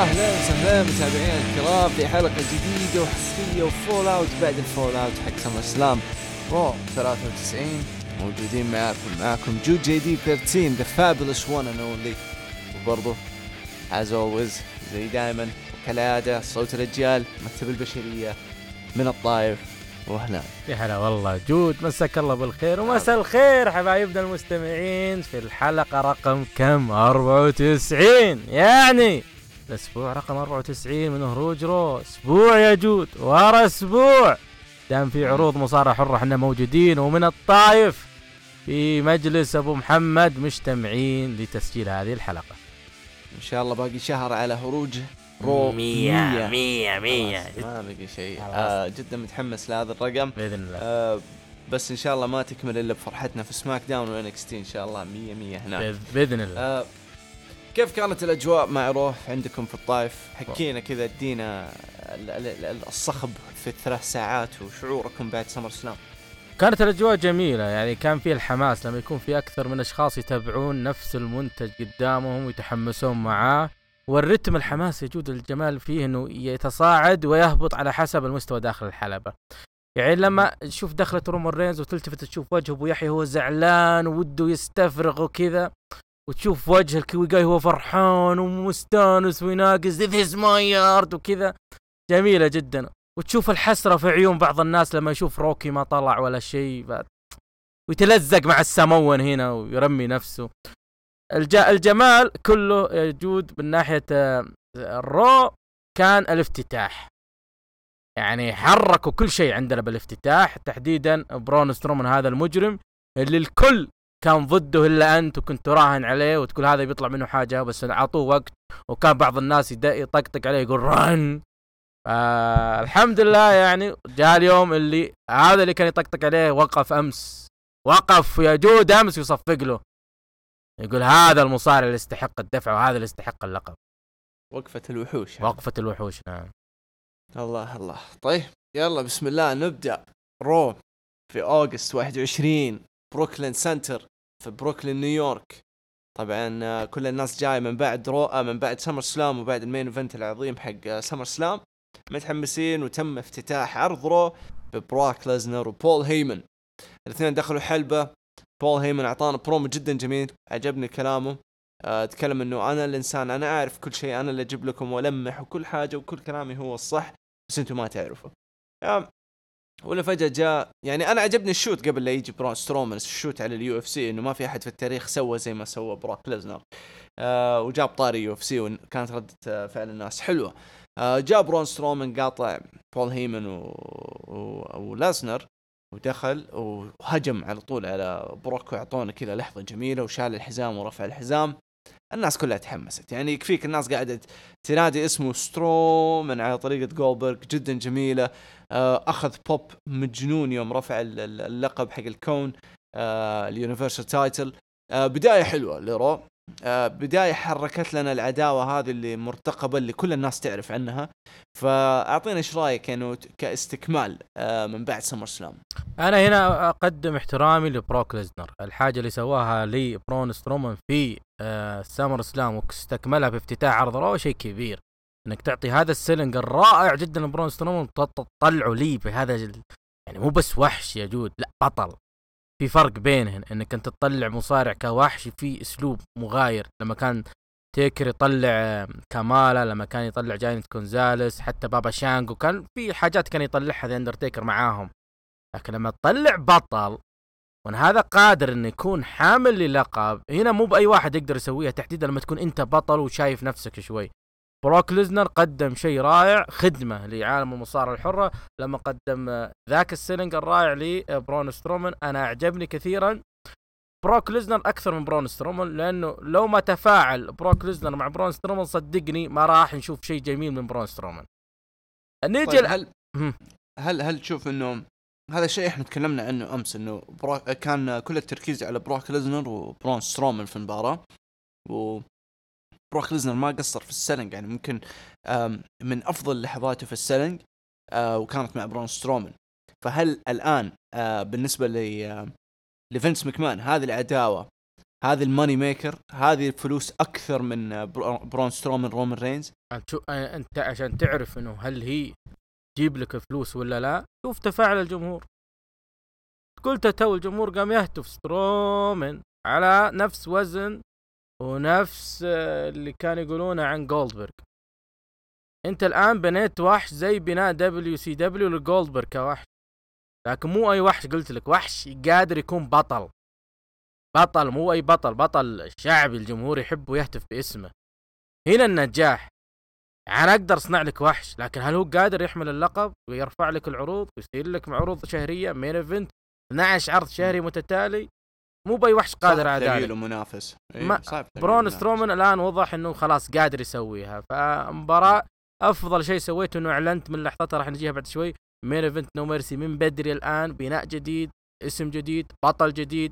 واهلا وسهلا متابعينا الكرام في حلقة جديدة وحصرية وفول اوت بعد الفول اوت حق سمر سلام رو 93. موجودين معاكم جو جي دي 13 the fabulous one and only. وبرضه as always زي دائما وكالعادة صوت الرجال مكتب البشرية من الطائف وهنا. يا هلا والله جود، مساك الله بالخير ومساء الخير حبايبنا المستمعين في الحلقة رقم كم 94، يعني الأسبوع رقم 94 من هروج رو. أسبوع يا جود ورا أسبوع دام في عروض مصارعة حرة احنا موجودين ومن الطائف في مجلس أبو محمد مجتمعين لتسجيل هذه الحلقة. إن شاء الله باقي شهر على هروج رو 100 ما بقي شيء. جدا متحمس لهذا الرقم بإذن الله. بس إن شاء الله ما تكمل إلا بفرحتنا في سماك داون وإنكستي إن شاء الله 100 هناك بإذن الله. كيف كانت الأجواء مع روح عندكم في الطائف؟ حكينا كذا، ادينا الصخب في 3 ساعات وشعوركم بعد سمر سلام. كانت الأجواء جميلة، يعني كان فيه الحماس لما يكون في أكثر من أشخاص يتابعون نفس المنتج قدامهم ويتحمسون معاه، والرتم الحماس يجود الجمال فيه أنه يتصاعد ويهبط على حسب المستوى داخل الحلبة. يعني لما تشوف دخلة رومان رينز وتلتفت تشوف وجه أبو يحيى هو زعلان ووده يستفرغ وكذا، وتشوف وجه الكويجاي هو فرحان ومستانس ويناقز this is my yard وكذا، جميلة جدا. وتشوف الحسرة في عيون بعض الناس لما يشوف روكي ما طلع ولا شيء ويتلزق مع السمون هنا ويرمي نفسه. الجمال كله يجود من ناحية الرو. كان الافتتاح يعني حركوا كل شيء عندنا بالافتتاح، تحديدا برون سترومان هذا المجرم اللي الكل كان ضده إلا أنت، وكنت راهن عليه وتقول هذا بيطلع منه حاجة، بس عطوه وقت وكان بعض الناس يطقطق عليه يقول رن. الحمد لله يعني جاء اليوم اللي هذا اللي كان يطقطق عليه وقف أمس، وقف يا جود أمس يصفق له يقول هذا المصارع اللي يستحق الدفع وهذا اللي يستحق اللقب. وقفة الوحوش. وقفة الوحوش. نعم. الله. طيب يلا بسم الله نبدأ. رو في أغسطس 21 بروكلين سنتر في بروكلين نيويورك. طبعا كل الناس جاي من بعد من بعد سمر سلام وبعد المين ايفنت العظيم حق سمر سلام، متحمسين. وتم افتتاح عرض رو ببراك ليزنر وبول هيمن. الاثنين دخلوا حلبة. بول هيمن اعطانا برومو جدا جميل، عجبني كلامه. تكلم انه انا الانسان، انا اعرف كل شيء، انا اللي اجيب لكم والمح وكل حاجة وكل كلامي هو الصح، بس انتم ما تعرفوا. ولا فجأة جاء، يعني أنا عجبني الشوت قبل لا يجي برون سترومان، الشوت على اليو اف سي، إنه ما في أحد في التاريخ سوى زي ما سوى براك ليزنر. وجاب طاري يو اف سي وكانت ردة فعل الناس حلوة. جاء برون سترومان قاطع بول هيمن وليزنر ودخل وهجم على طول على بروك، وعطونا كذا لحظة جميلة وشال الحزام ورفع الحزام. الناس كلها تحمست، يعني يكفيك الناس قاعدة تنادي اسمه سترومان على طريقة جولبرغ جدا جميلة. أخذ بوب مجنون يوم رفع اللقب حق الكون، اليونيفرسال تايتل. بداية حلوة لرو، بداية حركت لنا العداوة هذه اللي مرتقبة اللي كل الناس تعرف عنها. فأعطينا إيش رأيك إنه كاستكمال من بعد سمر سلام؟ أنا هنا أقدم احترامي لبروك ليزنر، الحاجة اللي سواها لي برون سترومان في سمر سلام واستكملها بافتتاح عرض رو شيء كبير. انك تعطي هذا السيلينج الرائع جدا لبرون سترومان تطلعوا لي بهذا يعني مو بس وحش يا جود، لا بطل. في فرق بينهن، انك انت تطلع مصارع كوحش في اسلوب مغاير. لما كان تيكر يطلع كامالا، لما كان يطلع جاينت كونزاليس، حتى بابا شانغو كان في حاجات كان يطلعها ذا اندرتيكر معاهم. لكن لما تطلع بطل وان هذا قادر انه يكون حامل للقب، هنا مو باي واحد يقدر يسويها، تحديدا لما تكون انت بطل وشايف نفسك شوي. بروك ليزنر قدم شيء رائع، خدمة لعالم المصارعة الحرة لما قدم ذاك السيلينج الرائع لبرون سترومان. أنا أعجبني كثيرا بروك ليزنر أكثر من برون سترومان، لأنه لو ما تفاعل بروك ليزنر مع برون سترومان صدقني ما راح نشوف شيء جميل من برون سترومان. نيجي طيب هل تشوف إنه هذا الشيء احنا تكلمنا عنه أمس، إنه كان كل التركيز على بروك ليزنر وبرون سترومان في المباراة، بروك ليزنر ما قصر في السيلينج، يعني ممكن من أفضل لحظاته في السيلينج وكانت مع برون سترومان. فهل الآن بالنسبة لفينس مكمان هذه العداوة هذه الماني ميكر، هذه الفلوس اكثر من برون سترومان رومان رينز. انت عشان تعرف انه هل هي تجيب لك فلوس ولا لا، شوف تفاعل الجمهور. قلت تو الجمهور قام يهتف سترومان على نفس وزن ونفس اللي كانوا يقولونه عن جولدبرغ. انت الان بنيت وحش زي بناء WCW لجولدبرغ كوحش، لكن مو اي وحش. قلت لك وحش قادر يكون بطل، مو اي بطل شعبي الجمهور يحبه ويهتف باسمه. هنا النجاح. انا اقدر اصنع لك وحش، لكن هل هو قادر يحمل اللقب ويرفع لك العروض ويصير لك عروض شهريه مين ايفنت 12 عرض شهري متتالي؟ مو باي وحش قادر على ذلك. منافس. برون سترومان الان وضح انه خلاص قادر يسويها. فمباراة افضل شيء سويته انه اعلنت من لحظتها راح نجيها بعد شوي مين ايفنت نو ميرسي من بدري الان، بناء جديد، اسم جديد، بطل جديد.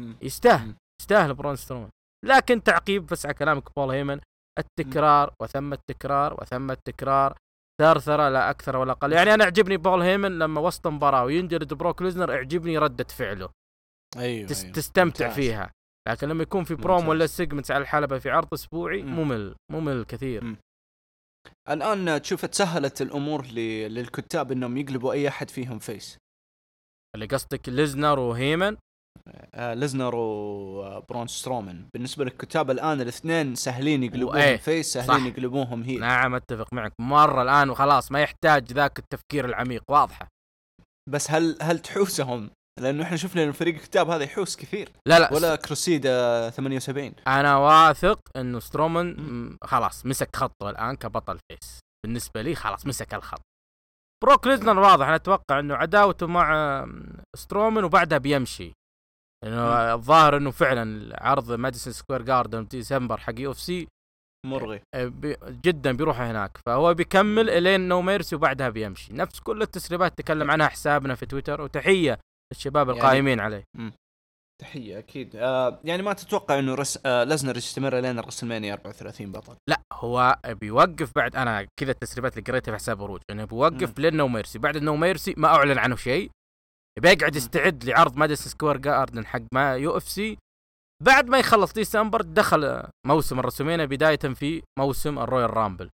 يستاهل برون سترومان. لكن تعقيب بس على كلامك بول هيمن، التكرار وثم التكرار وثم التكرار، ثرثرة لا اكثر ولا اقل. يعني انا اعجبني بول هيمن لما وسط مباراة وينجلد بروك ليزنر، اعجبني ردة فعله. أيوة. تستمتع فيها. لكن لما يكون في بروم ولا سيجمنتس على الحلبة في عرض اسبوعي ممل كثير. الان تشوف تسهلت الامور للكتاب انهم يقلبوا اي احد فيهم فيس. اللي قصدك ليزنر وهيمن؟ ليزنر وبرون سترومان بالنسبه للكتاب الان الاثنين سهلين يقلبوهم فيس، سهلين يقلبوهم هيل. نعم اتفق معك مره الان، وخلاص ما يحتاج ذاك التفكير العميق، واضحه. بس هل تحوسهم؟ لانه احنا شفنا ان فريق الكتاب هذا يحوس كثير. لا ولا كروسيد 78. انا واثق انه سترومان خلاص مسك خطه الان كبطل فيس. بالنسبه لي خلاص مسك الخط. بروك ليزنر واضح، انا اتوقع انه عداوته مع سترومان وبعدها بيمشي، انه الظاهر انه فعلا عرض ماديسون سكوير جاردن ديسمبر حق UFC مرغي جدا بيروح هناك، فهو بيكمل الين نو ميرسي وبعدها بيمشي. نفس كل التسريبات تكلم عنها حسابنا في تويتر، وتحية الشباب القائمين عليه. تحية أكيد. يعني ما تتوقع إنه ليزنر يستمر لين الرسلمانيا 34 بطل؟ لا، هو بيوقف بعد. أنا كذا التسريبات اللي قريتها في حساب روج إنه بيوقف لين نو ميرسي. بعد النو ميرسي ما أعلن عنه شيء، بيقعد يستعد لعرض ماديسون سكوير جاردن حق ما UFC. بعد ما يخلص ديسمبر دخل موسم الرسلمانيا بداية في موسم الرويال رامبل،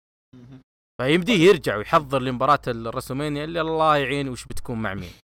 فيمديه يرجع ويحضر لمباراة الرسلمانيا اللي الله يعين وش بتكون مع مين.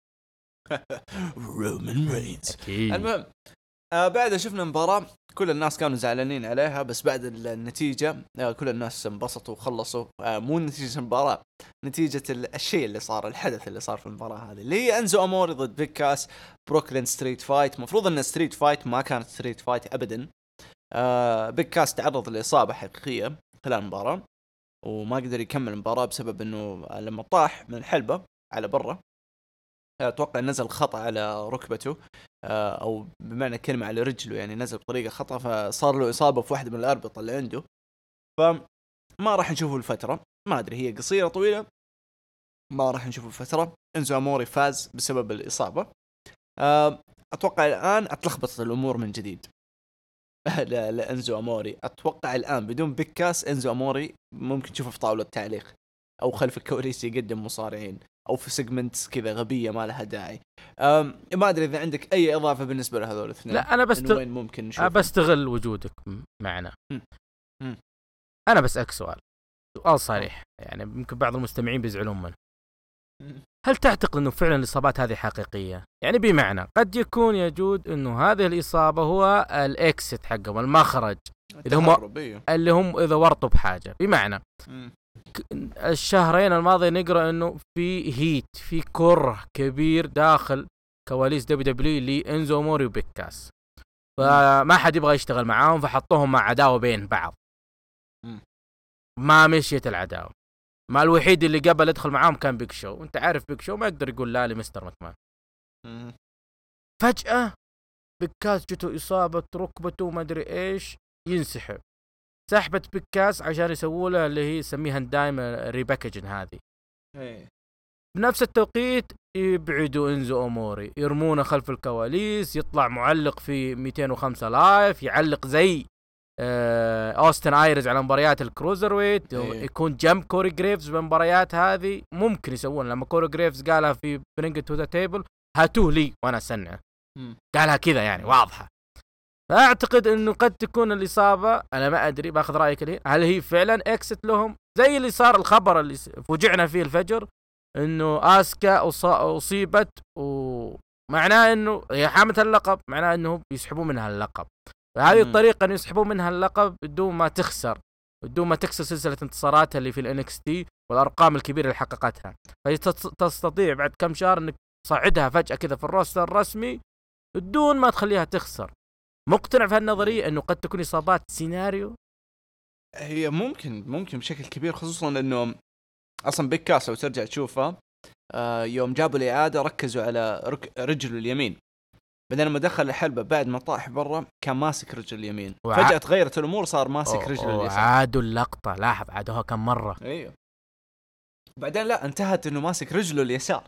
رومان رينز. المهم بعد شفنا مباراة كل الناس كانوا زعلانين عليها، بس بعد النتيجة كل الناس انبسطوا وخلصوا. مو نتيجة المباراة، نتيجة الشيء اللي صار، الحدث اللي صار في المباراة هذه، اللي هي أنزو أموري ضد بيك كاس بروكلين ستريت فايت. مفروض أن ستريت فايت ما كانت ستريت فايت أبدا. بيك كاس تعرض لإصابة حقيقية خلال المباراة وما قدر يكمل المباراة بسبب أنه لما طاح من الحلبة على برا أتوقع نزل خطأ على ركبته، أو بمعنى كلمة على رجله، يعني نزل بطريقة خطأ، فصار له إصابة في واحدة من الأربطة اللي عنده. فما راح نشوفه الفترة، ما أدري هي قصيرة طويلة، ما راح نشوفه الفترة. إنزو أموري فاز بسبب الإصابة. أتوقع الآن أتلخبط الأمور من جديد لإنزو أموري. أتوقع الآن بدون بيكاس إنزو أموري ممكن تشوفه في طاولة تعليق أو خلف الكواليس يقدم مصارعين أو في سيجمنتس كذا غبية ما لها داعي. ما أدري إذا عندك أي إضافة بالنسبة لهذول الاثنين. لا أنا وين ممكن نشوفه؟ بستغل وجودك معنا. أنا بسألك سؤال صريح، يعني يمكن بعض المستمعين بيزعلون منه. هل تعتقد أنه فعلا الإصابات هذه حقيقية؟ يعني بمعنى قد يكون يجود أنه هذه الإصابة هو الإكسيت حقهم، المخرج اللي هم إذا ورطوا بحاجة. بمعنى الشهرين الماضي نقرأ أنه في هيت، في كره كبير داخل كواليس WWE لإنزو أموري وبيكاس، فما حد يبغى يشتغل معاهم، فحطوهم مع عداوة بين بعض. ما مشيت العداوة. ما الوحيد اللي قبل يدخل معاهم كان بيك شو، وانت عارف بيك شو ما يقدر يقول لا لمستر مكمان. فجأة بيكاس جته إصابة ركبته وما أدري إيش، ينسحب. سحبت بيكاس عشان يسووا له اللي هي يسميها دايما ريباكجن هذه. بنفس التوقيت يبعدوا إنزو أموري، يرمونه خلف الكواليس، يطلع معلق في 205 لايف، يعلق زي أوستن آيرز على مباريات الكروزر ويت، يكون جنب كوري جريفز بمباريات هذه. ممكن يسوون لما كوري جريفز قالها في برينج تو ذا تيبل هاتوه لي وانا سنعه، قالها كذا يعني واضحة. فاعتقد انه قد تكون الاصابه، انا ما ادري، باخذ رايك ليه، هل هي فعلا اكست لهم زي اللي صار الخبر اللي فوجئنا فيه الفجر انه اسكا اصيبت، ومعناه انه هي حامله اللقب، معناه انه بيسحبوا منها اللقب. فهذه الطريقه انه يسحبوا منها اللقب بدون ما تخسر، بدون ما تكسر سلسله انتصاراتها اللي في الانكس تي والارقام الكبيره اللي حققتها. فهي تستطيع بعد كم شهر انك تصعدها فجاه كذا في الروستر الرسمي بدون ما تخليها تخسر. مقتنع في هالنظريه انه قد تكون اصابات سيناريو؟ هي ممكن بشكل كبير، خصوصا انه اصلا بيك كاس لو ترجع تشوفها يوم جابوا الاعاده ركزوا على رجله اليمين، بعدين لما دخل الحلبة بعد ما طاح برا كان ماسك رجل اليمين، فجأة تغيرت الأمور صار ماسك رجل اليسار. عادوا اللقطة، لاحظ عادوها كم مرة. ايوه بعدين لا انتهت انه ماسك رجله اليسار.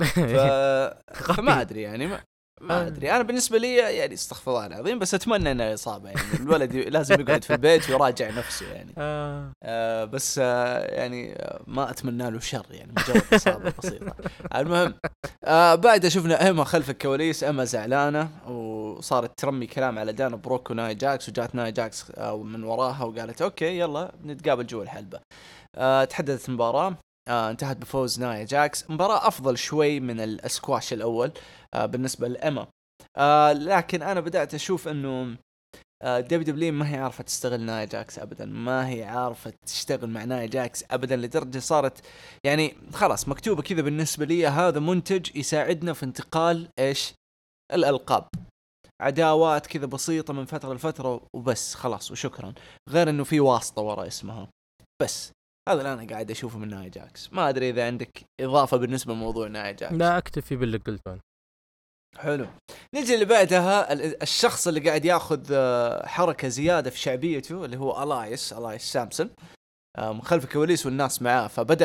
فما ادري يعني ما ادري، انا بالنسبه لي يعني استغفر الله العظيم، بس اتمنى انه اصابه، يعني الولد لازم يقعد في البيت ويراجع نفسه يعني. بس يعني ما اتمنى له شر، يعني مجرد اصابه بسيطه. المهم بعد شفنا ايما خلف الكواليس، ايما زعلانه وصارت ترمي كلام على دانا بروك وناي جاكس، وجات ناي جاكس من وراها وقالت اوكي يلا نتقابل جوا الحلبه. تحدثت المباراه، انتهت بفوز نايا جاكس. مباراة أفضل شوي من الاسكواش الأول بالنسبة لإما، لكن أنا بدأت أشوف أنه دبليو ما هي عارفة تستغل نايا جاكس أبدا، ما هي عارفة تشتغل مع نايا جاكس أبدا، لدرجة صارت يعني خلاص مكتوبة كذا بالنسبة لي هذا منتج يساعدنا في انتقال إيش الألقاب، عداوات كذا بسيطة من فترة لفترة وبس خلاص وشكرا، غير أنه في واسطة وراء اسمها. بس هذا اللي أنا قاعد أشوفه من نايا جاكس. ما أدري إذا عندك إضافة بالنسبة لموضوع نايا جاكس. لا أكتفي باللي قلته. حلو، نيجي اللي بعدها، الشخص اللي قاعد ياخذ حركة زيادة في شعبيته اللي هو ألايس سامسون، من خلف الكواليس والناس معاه، فبدأ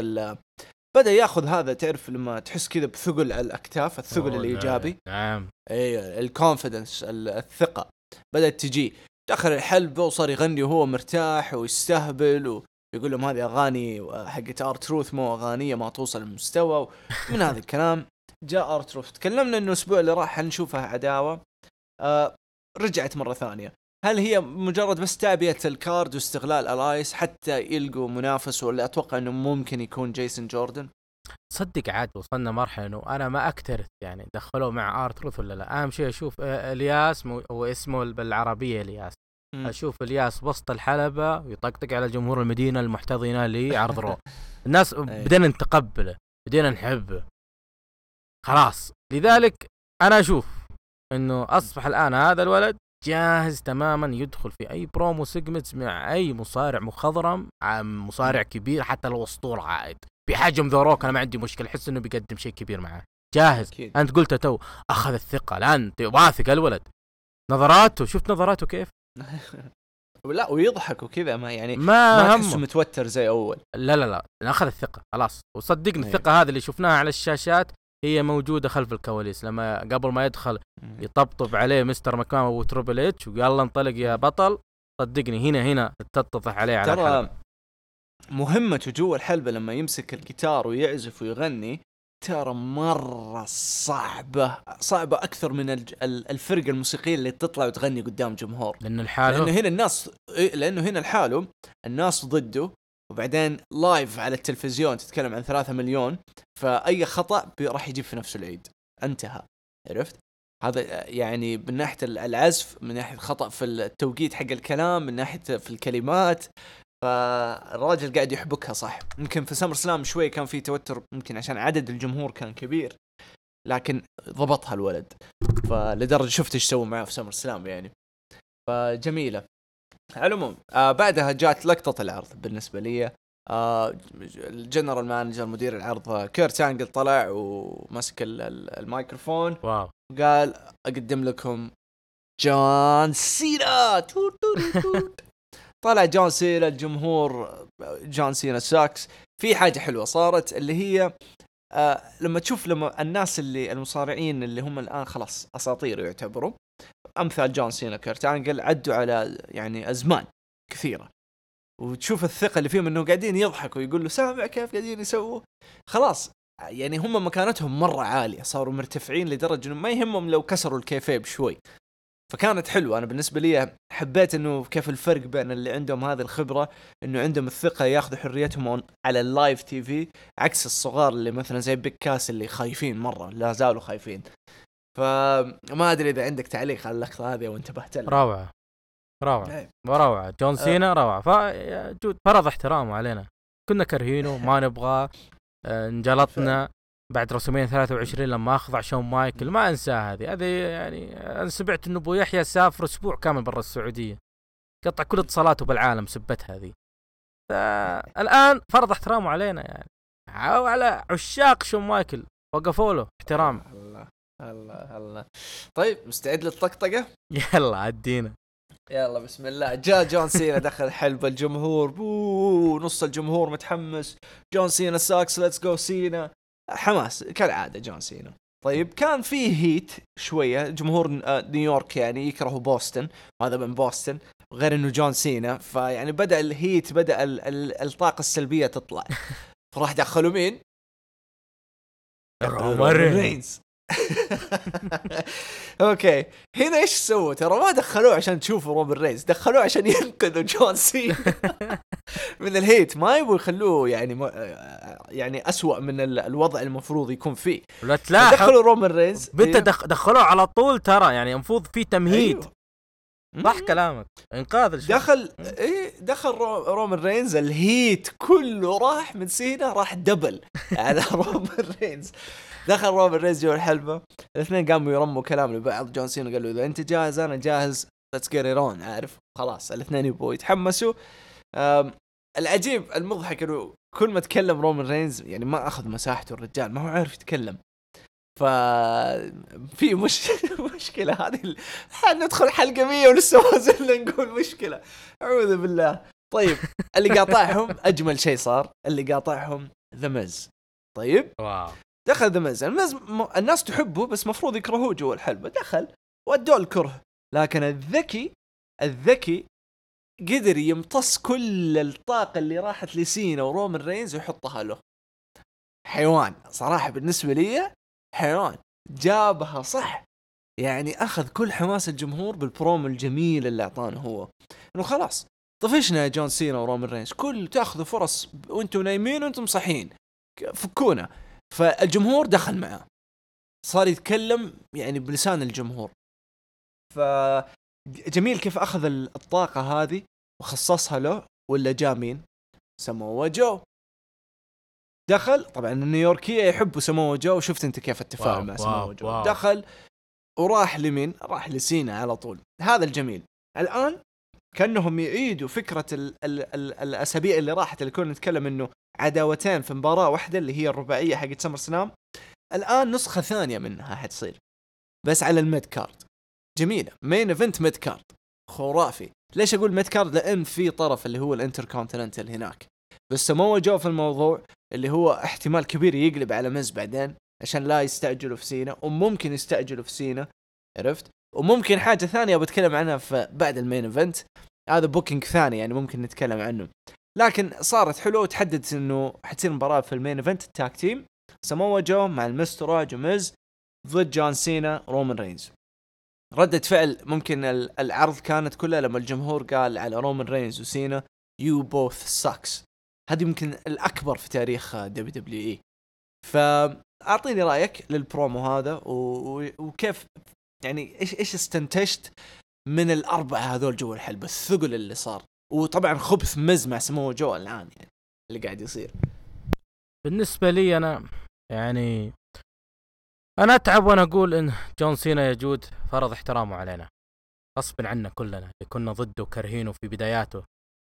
ياخذ هذا، تعرف لما تحس كذا بثقل على الأكتاف، الثقل الإيجابي. نعم. أي الكونفيدنس، الثقة بدأت تجي داخل الحلبة، وصار يغني وهو مرتاح ويستهبل يقول لهم هذه أغاني حقت آرتروث، مو أغانية ما توصل للمستوى من هذا الكلام. جاء آرتروث، تكلمنا إنه الأسبوع اللي راح نشوفها عداوة، رجعت مرة ثانية. هل هي مجرد بس تعبئة الكارد واستغلال ألايس حتى يلقوا منافس، ولا أتوقع إنه ممكن يكون جيسون جوردن؟ صدق عاد وصلنا مرحلة إنه أنا ما أكترث يعني دخلوا مع آرتروث ولا لا. أهم شيء أشوف إلياس، هو اسمه بالعربية إلياس، أشوف إلياس وسط الحلبة ويطقطق على جمهور المدينة المحتضنة لعرض رو. الناس بدينا نتقبله، بدينا نحبه خلاص. لذلك أنا أشوف إنه أصبح الآن هذا الولد جاهز تماما يدخل في أي برومو سيجمنت مع أي مصارع مخضرم، مصارع كبير، حتى لو أسطورة عائد بحجم ذا روك، أنا ما عندي مشكلة، أحس إنه بيقدم شيء كبير معاه، جاهز أكيد. أنت قلت تو أخذ الثقة، الآن واثق الولد، نظراته، شفت نظراته كيف؟ لا ويضحك وكذا، ما يعني ما تحسه متوتر زي أول. لا أخذ الثقة خلاص، وصدقني الثقة هذه اللي شفناها على الشاشات هي موجودة خلف الكواليس، لما قبل ما يدخل يطبطب عليه مستر مكان وتروبل اتش ويلا انطلق يا بطل، صدقني هنا تتضح عليه على الحلبة. مهمته جوا الحلبة لما يمسك الجيتار ويعزف ويغني ترى مرة صعبة أكثر من الفرقة الموسيقية اللي تطلع وتغني قدام جمهور، لأنه هنا الحاله الناس ضده، وبعدين لايف على التلفزيون تتكلم عن 3 مليون، فأي خطأ راح يجيب في نفسه العيد، انتهى. عرفت هذا يعني من ناحية العزف، من ناحية خطأ في التوقيت حق الكلام، من ناحية في الكلمات، فالراجل قاعد يحبكها صح. يمكن في سمر سلام شوي كان في توتر، يمكن عشان عدد الجمهور كان كبير، لكن ضبطها الولد، فلدرجة شفت ايش سووا معاه في سمر سلام يعني، فجميلة. على العموم بعدها جات لقطة العرض بالنسبة لي. الجنرال مانجر مدير العرض كيرت أنجل طلع ومسك الميكروفون، واو، وقال أقدم لكم جون سينا. طلع جون سينا، الجمهور جون سينا ساكس. في حاجة حلوة صارت اللي هي لما تشوف لما الناس اللي المصارعين اللي هم الآن خلاص أساطير يعتبروا، أمثال جون سينا كيرت أنجل، عدوا على يعني أزمان كثيرة، وتشوف الثقة اللي فيهم إنه قاعدين يضحكوا ويقول له سامع كيف قاعدين يسووا، خلاص يعني هم مكانتهم مرة عالية، صاروا مرتفعين لدرجة إنه ما يهمهم لو كسروا الكيفيب شوي، فكانت حلوة. أنا بالنسبة لي حبيت إنه كيف الفرق بين اللي عندهم هذه الخبرة، إنه عندهم الثقة ياخذوا حريتهم على اللايف تي في، عكس الصغار اللي مثلا زي بيك كاس اللي خايفين مرة، لا زالوا خايفين. فما أدري إذا عندك تعليق على اللقطة هذه وانتبهت لها. روعة جون سينا روعة. فجود فرض احترامه علينا، كنا كرهينه ما نبغى، انجلطنا بعد رسومين 23 لما أخضع شون مايكل، ما أنسى هذه يعني. أنا سمعت إنه أبو يحيى سافر أسبوع كامل برا السعودية، قطع كل اتصالاته بالعالم سبت هذه. الآن فرض احترامه علينا يعني، وعلى عشاق شون مايكل وقفوا له احترام. الله. طيب مستعد للطقطقة؟ يلا عدينا. يلا بسم الله. جاء جون سينا دخل حلب الجمهور، نص الجمهور متحمس، جون سينا ساكس ليتس جو سينا، حماس كالعادة جون سينا. طيب كان فيه هيت شوية، جمهور نيويورك يعني يكرهوا بوسطن، وهذا من بوسطن، غير انه جون سينا، فيعني بدأ الهيت، بدأ الطاقة السلبية تطلع. فراح دخلوا مين؟ رومان رينز. اوكي هنا ايش سووا؟ ترى ما دخلوه عشان تشوفوا رومان رينز، دخلوه عشان ينقذوا جون سينا من الهيت. ما يبغوا يخلوه يعني أسوأ من الوضع المفروض يكون فيه. لا تلاحظ دخلوا رومان رينز دخلوه على طول ترى، يعني المفروض في تمهيد. أيوه. صح كلامك، انقاذ الشيء. دخل رومان رينز، الهيت كله راح من سينا، راح دبل على رومان رينز. دخل رومان رينز جوا الحلبة، الاثنين قاموا يرموا كلام لبعض. جون سينا قال له إذا أنت جاهز أنا جاهز، let's get it on. عارف خلاص الاثنين يبغوا يتحمسوا. العجيب المضحك إنه كل ما تكلم رومان رينز يعني ما أخذ مساحته، الرجال ما هو عارف يتكلم. في مشكلة هذه. ندخل حلقة 100 ولسه ما زلنا نقول مشكلة، أعوذ بالله. طيب اللي قاطعهم أجمل شيء صار، اللي قاطعهم ذا ميز. طيب واو. دخل ذا ميز، الناس تحبه بس مفروض يكرهوه جوا الحلبة، دخل وأدوا الكره. لكن الذكي قدر يمتص كل الطاقة اللي راحت لسينا ورومان رينز ويحطها له. حيوان صراحة بالنسبة لي، حيوان جابها صح يعني. أخذ كل حماس الجمهور بالبروم الجميل اللي أعطانه هو، إنه خلاص طفشنا يا جون سينا ورومان رينز، كل تأخذوا فرص وانتم نايمين وانتم صحيين، فكونا. فالجمهور دخل معه، صار يتكلم يعني بلسان الجمهور. فجميل كيف أخذ الطاقة هذه وخصصها له. ولا جاء مين؟ ساموا جو دخل. طبعا النيويوركية يحبوا ساموا جو، وشفت انت كيف التفاعل مع ساموا جو. دخل وراح لمين؟ راح لسينا على طول. هذا الجميل. الآن كأنهم يعيدوا فكرة الأسابيع اللي راحت، اللي كنا نتكلم إنه عداوتين في مباراة واحدة اللي هي الرباعية حقت سمر سلام. الآن نسخة ثانية منها حتصير بس على الميد كارد. جميلة، مين إيفنت ميد كارد خرافي. ليش أقول ميد كارد؟ لأن في طرف اللي هو الانتركونتيننتال هناك، بس ساموا جو في الموضوع اللي هو احتمال كبير يقلب على مز بعدين عشان لا يستعجلوا في سينا، وممكن يستعجلوا في سينا، عرفت؟ وممكن حاجة ثانية بتكلم عنها في بعد المين إيفنت، هذا بوكينج ثاني يعني ممكن نتكلم عنه. لكن صارت حلوة، وتحددت إنه حتصير مباراة في المين إيفنت التاك تيم، ساموا جو مع المستراج ومز ضد جون سينا رومان رينز. ردة فعل ممكن العرض كانت كلها لما الجمهور قال على رومان رينز وسينا you both sucks. هذه يمكن الأكبر في تاريخ WWE. فأعطيني رأيك للبرومو هذا وكيف يعني إيش استنتجت من الأربعة هذول جوا الحلبة، الثقل اللي صار، وطبعا خبث مز مع سمو جو الآن يعني اللي قاعد يصير. بالنسبة لي أنا أتعب وأنا أقول إن جون سينا يجود فرض احترامه علينا غصب عنا كلنا اللي كنا ضده وكرهينه في بداياته.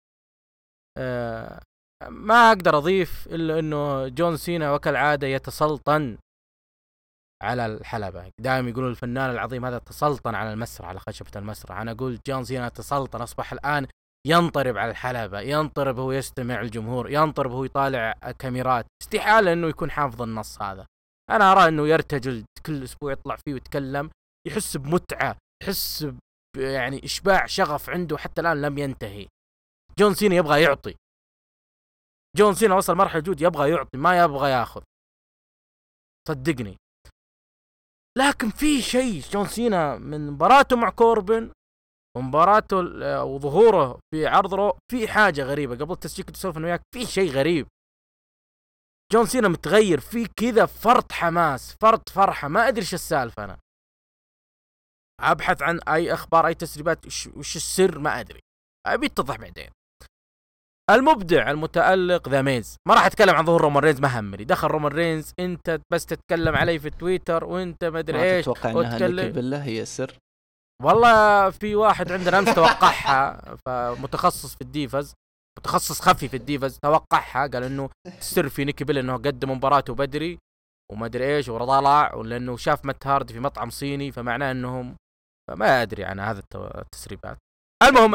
ما أقدر أضيف إلا إنه جون سينا وكالعادة يتسلطن على الحلبة. دائما يقولون الفنان العظيم هذا تسلطن على المسرح، على خشبة المسرح. أنا أقول جون سينا تسلطن، أصبح الآن ينطرب على الحلبة، ينطرب هو يستمع الجمهور، ينطرب هو يطالع كاميرات. استحالة إنه يكون حافظ النص هذا. أنا أرى إنه يرتجل كل أسبوع يطلع فيه ويتكلم، يحس بمتعة، يحس يعني إشباع شغف عنده حتى الآن لم ينتهي. جون سينا يبغى يعطي، جون سينا وصل مرحلة جود يبغى يعطي ما يبغى ياخذ، صدقني. لكن في شيء جون سينا من مباراته مع كوربن ومباراته وظهوره في عرض رو، في حاجة غريبة. قبل التسجيل كنت أسولف أنا وياك في شيء غريب. جون سينا متغير، في كذا فرط حماس، فرط فرحة، ما أدري إيش السالفة. أنا أبحث عن أي أخبار، أي تسريبات، وش السر، ما أدري، أبي يتضح بعدين. المبدع المتألق ذا ميز، ما راح أتكلم عن ظهور رومان رينز، ما همني دخل رومان رينز، أنت بس تتكلم علي في تويتر وأنت ما أدري إيش. تتوقع أنها نيكي بيلا هي السر؟ والله في واحد عندنا أمس توقعها، فمتخصص في الديفز، متخصص خفي في الديفز، توقعها قال إنه السر في نيكي بيلا إنه قدم مباراته بدري وما أدري إيش وطلع، ولأنه شاف مات هارد في مطعم صيني، فمعناه إنهم، فما أدري عن هذا التسريبات. المهم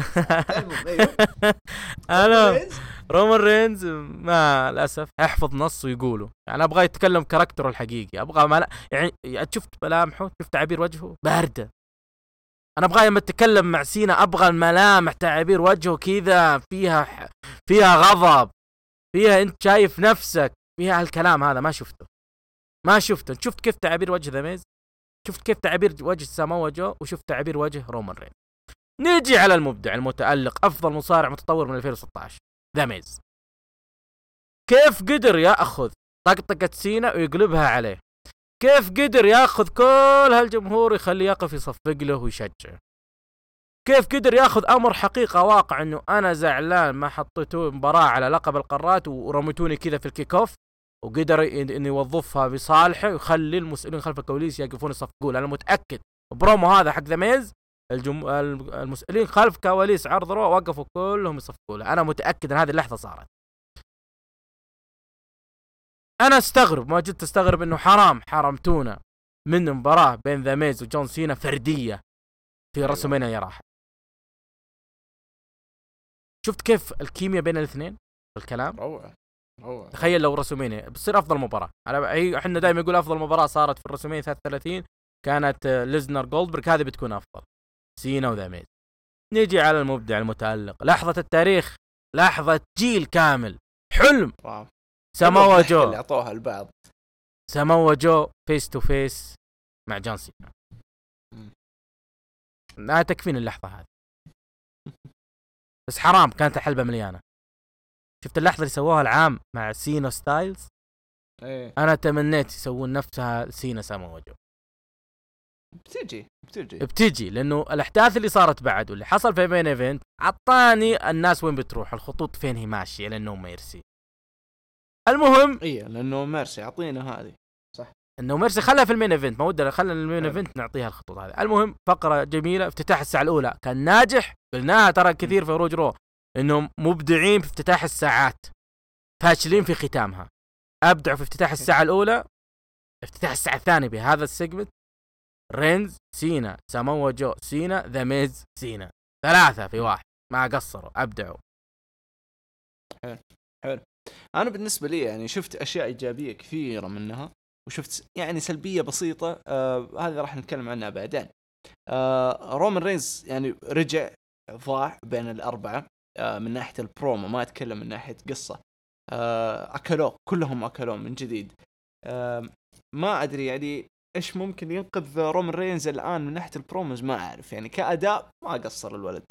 أنا رومان رينز ما للأسف أحفظ نص ويقوله، يعني أبغى يتكلم كاركتره الحقيقي، أبغى يعني شفت ملامحه، شفت تعابير وجهه باردة. أنا أبغى لما أتكلم مع سينا أبغى الملامح، تعابير وجهه كذا فيها غضب، فيها أنت شايف نفسك، فيها هالكلام هذا ما شفته. شفت كيف تعابير وجه ذا ميز، شفت كيف تعابير وجه ساموا جو، وشفت تعابير وجه رومان رينز. نيجي على المبدع المتألق، أفضل مصارع متطور من 2016 ذا ميز، كيف قدر يأخذ طقطقة سينا ويقلبها عليه؟ كيف قدر يأخذ كل هالجمهور يخليه يقف يصفق له ويشجع؟ كيف قدر يأخذ أمر حقيقة واقع إنه أنا زعلان ما حطيتوا مباراة على لقب القارات ورميتوني كذا في الكيك أوف، وقدر إنه يوظفها بصالحه ويخلي المسؤولين خلف الكواليس يقفون يصفقون. أنا متأكد برومو هذا حق ذا ميز المسؤولين خلف كواليس عرض رو وقفوا كلهم يصفقون. أنا متأكد أن هذه اللحظة صارت. أنا استغرب، ما جيت استغرب إنه حرمتونا من مباراة بين ذا ميز وجون سينا فردية في رسومينيا يا راح. شفت كيف الكيمياء بين الاثنين الكلام روعة. تخيل لو رسومينيا بتصير أفضل مباراة. احنا دائما يقول أفضل مباراة صارت في الرسومينيا 33 كانت ليزنر جولدبرغ، هذه بتكون أفضل، سينا وذا ميز. نيجي على المبدع المتألق، لحظة التاريخ، لحظة جيل كامل، حلم. ساموا جو اللي اعطوها البعض، ساموا جو فيس تو فيس مع جون سينا. لا تكفين اللحظة هذه، بس حرام كانت الحلبة مليانة. شفت اللحظة اللي سووها العام مع سينا ستايلز؟ أنا تمنيت يسوون نفسها سينا ساموا جو. بتجي لأنه الأحداث اللي صارت بعد واللي حصل في مين إيفنت عطاني الناس وين بتروح، الخطوط فين هي ماشية، لأنه ميرسي. المهم لأنه ميرسي عطينا هذه صح، انه ميرسي خلها في المين ايفنت، ما ودنا خلنا المين ايفنت نعطيها الخطوط هذه. المهم فقره جميله، افتتاح الساعه الاولى كان ناجح، قلناها ترى كثير في روج رو انهم مبدعين في افتتاح الساعات، فاشلين في ختامها. ابدعوا في افتتاح الساعه الاولى، افتتاح الساعه الثانيه بهذا السيجمنت، رينز سينا ساموا جو سينا ذا ميز سينا، 3 في 1، ما قصروا، ابدعوا. حلو. انا بالنسبه لي يعني شفت اشياء ايجابيه كثيره منها، وشفت يعني سلبيه بسيطه، هذا راح نتكلم عنها بعدين. رومان رينز يعني رجع ضاع بين الاربعه، من ناحيه البرومو، ما اتكلم من ناحيه قصه. كلهم اكلوه من جديد. ما ادري يعني ايش ممكن ينقذ رومان رينز الان من ناحيه البروموز، ما اعرف يعني كاداء ما قصر الولد.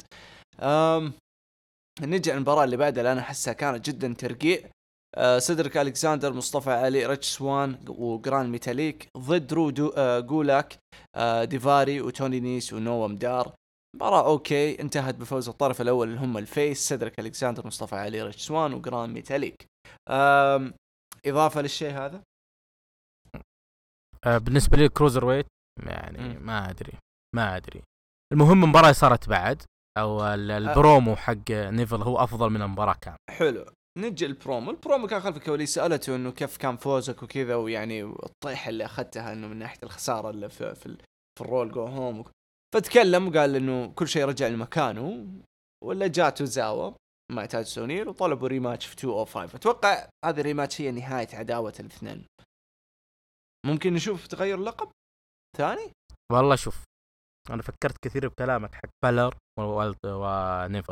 نجي المباراه اللي بعدها اللي انا احسها كانت جدا ترقيع. سيدريك ألكساندر، مصطفى علي، ريتش سوان وجران ميتاليك ضد جولاك، ديفاري وتوني نيس ونوا مدار. مباراة اوكي، انتهت بفوز الطرف الاول اللي هم الفيس، سيدريك ألكساندر، مصطفى علي، ريتش سوان وجران ميتاليك. اضافة للشيء هذا بالنسبة لي كروزر ويت يعني ما ادري. المهم المباراة صارت بعد، او البرومو حق نيفل هو افضل من المباراة كان حلو. نجي البرومو كان خلف الكواليس، سألته انه كيف كان فوزك وكذا، ويعني الطيحة اللي اخذتها انه من ناحية الخسارة اللي في الرول جو هوم، فتكلم وقال انه كل شيء رجع لمكانه، ولا جاته زاوة مع تاج سونيل وطلبوا ريماتش في 205. اتوقع هذا الريماتش هي نهاية عداوة الاثنين. ممكن نشوف تغير اللقب ثاني. والله شوف، انا فكرت كثير بكلامك حق بالر ونيفل،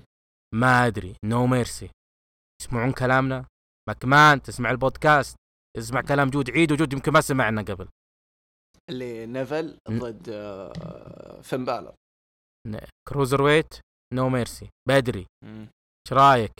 ما ادري. نو ميرسي يسمعون كلامنا، مكمان تسمع البودكاست، اسمع كلام جود، عيد وجود يمكن ما سمعنا قبل. اللي نيفل ضد فين بالر كروزر ويت نو ميرسي بدري. ايش رايك؟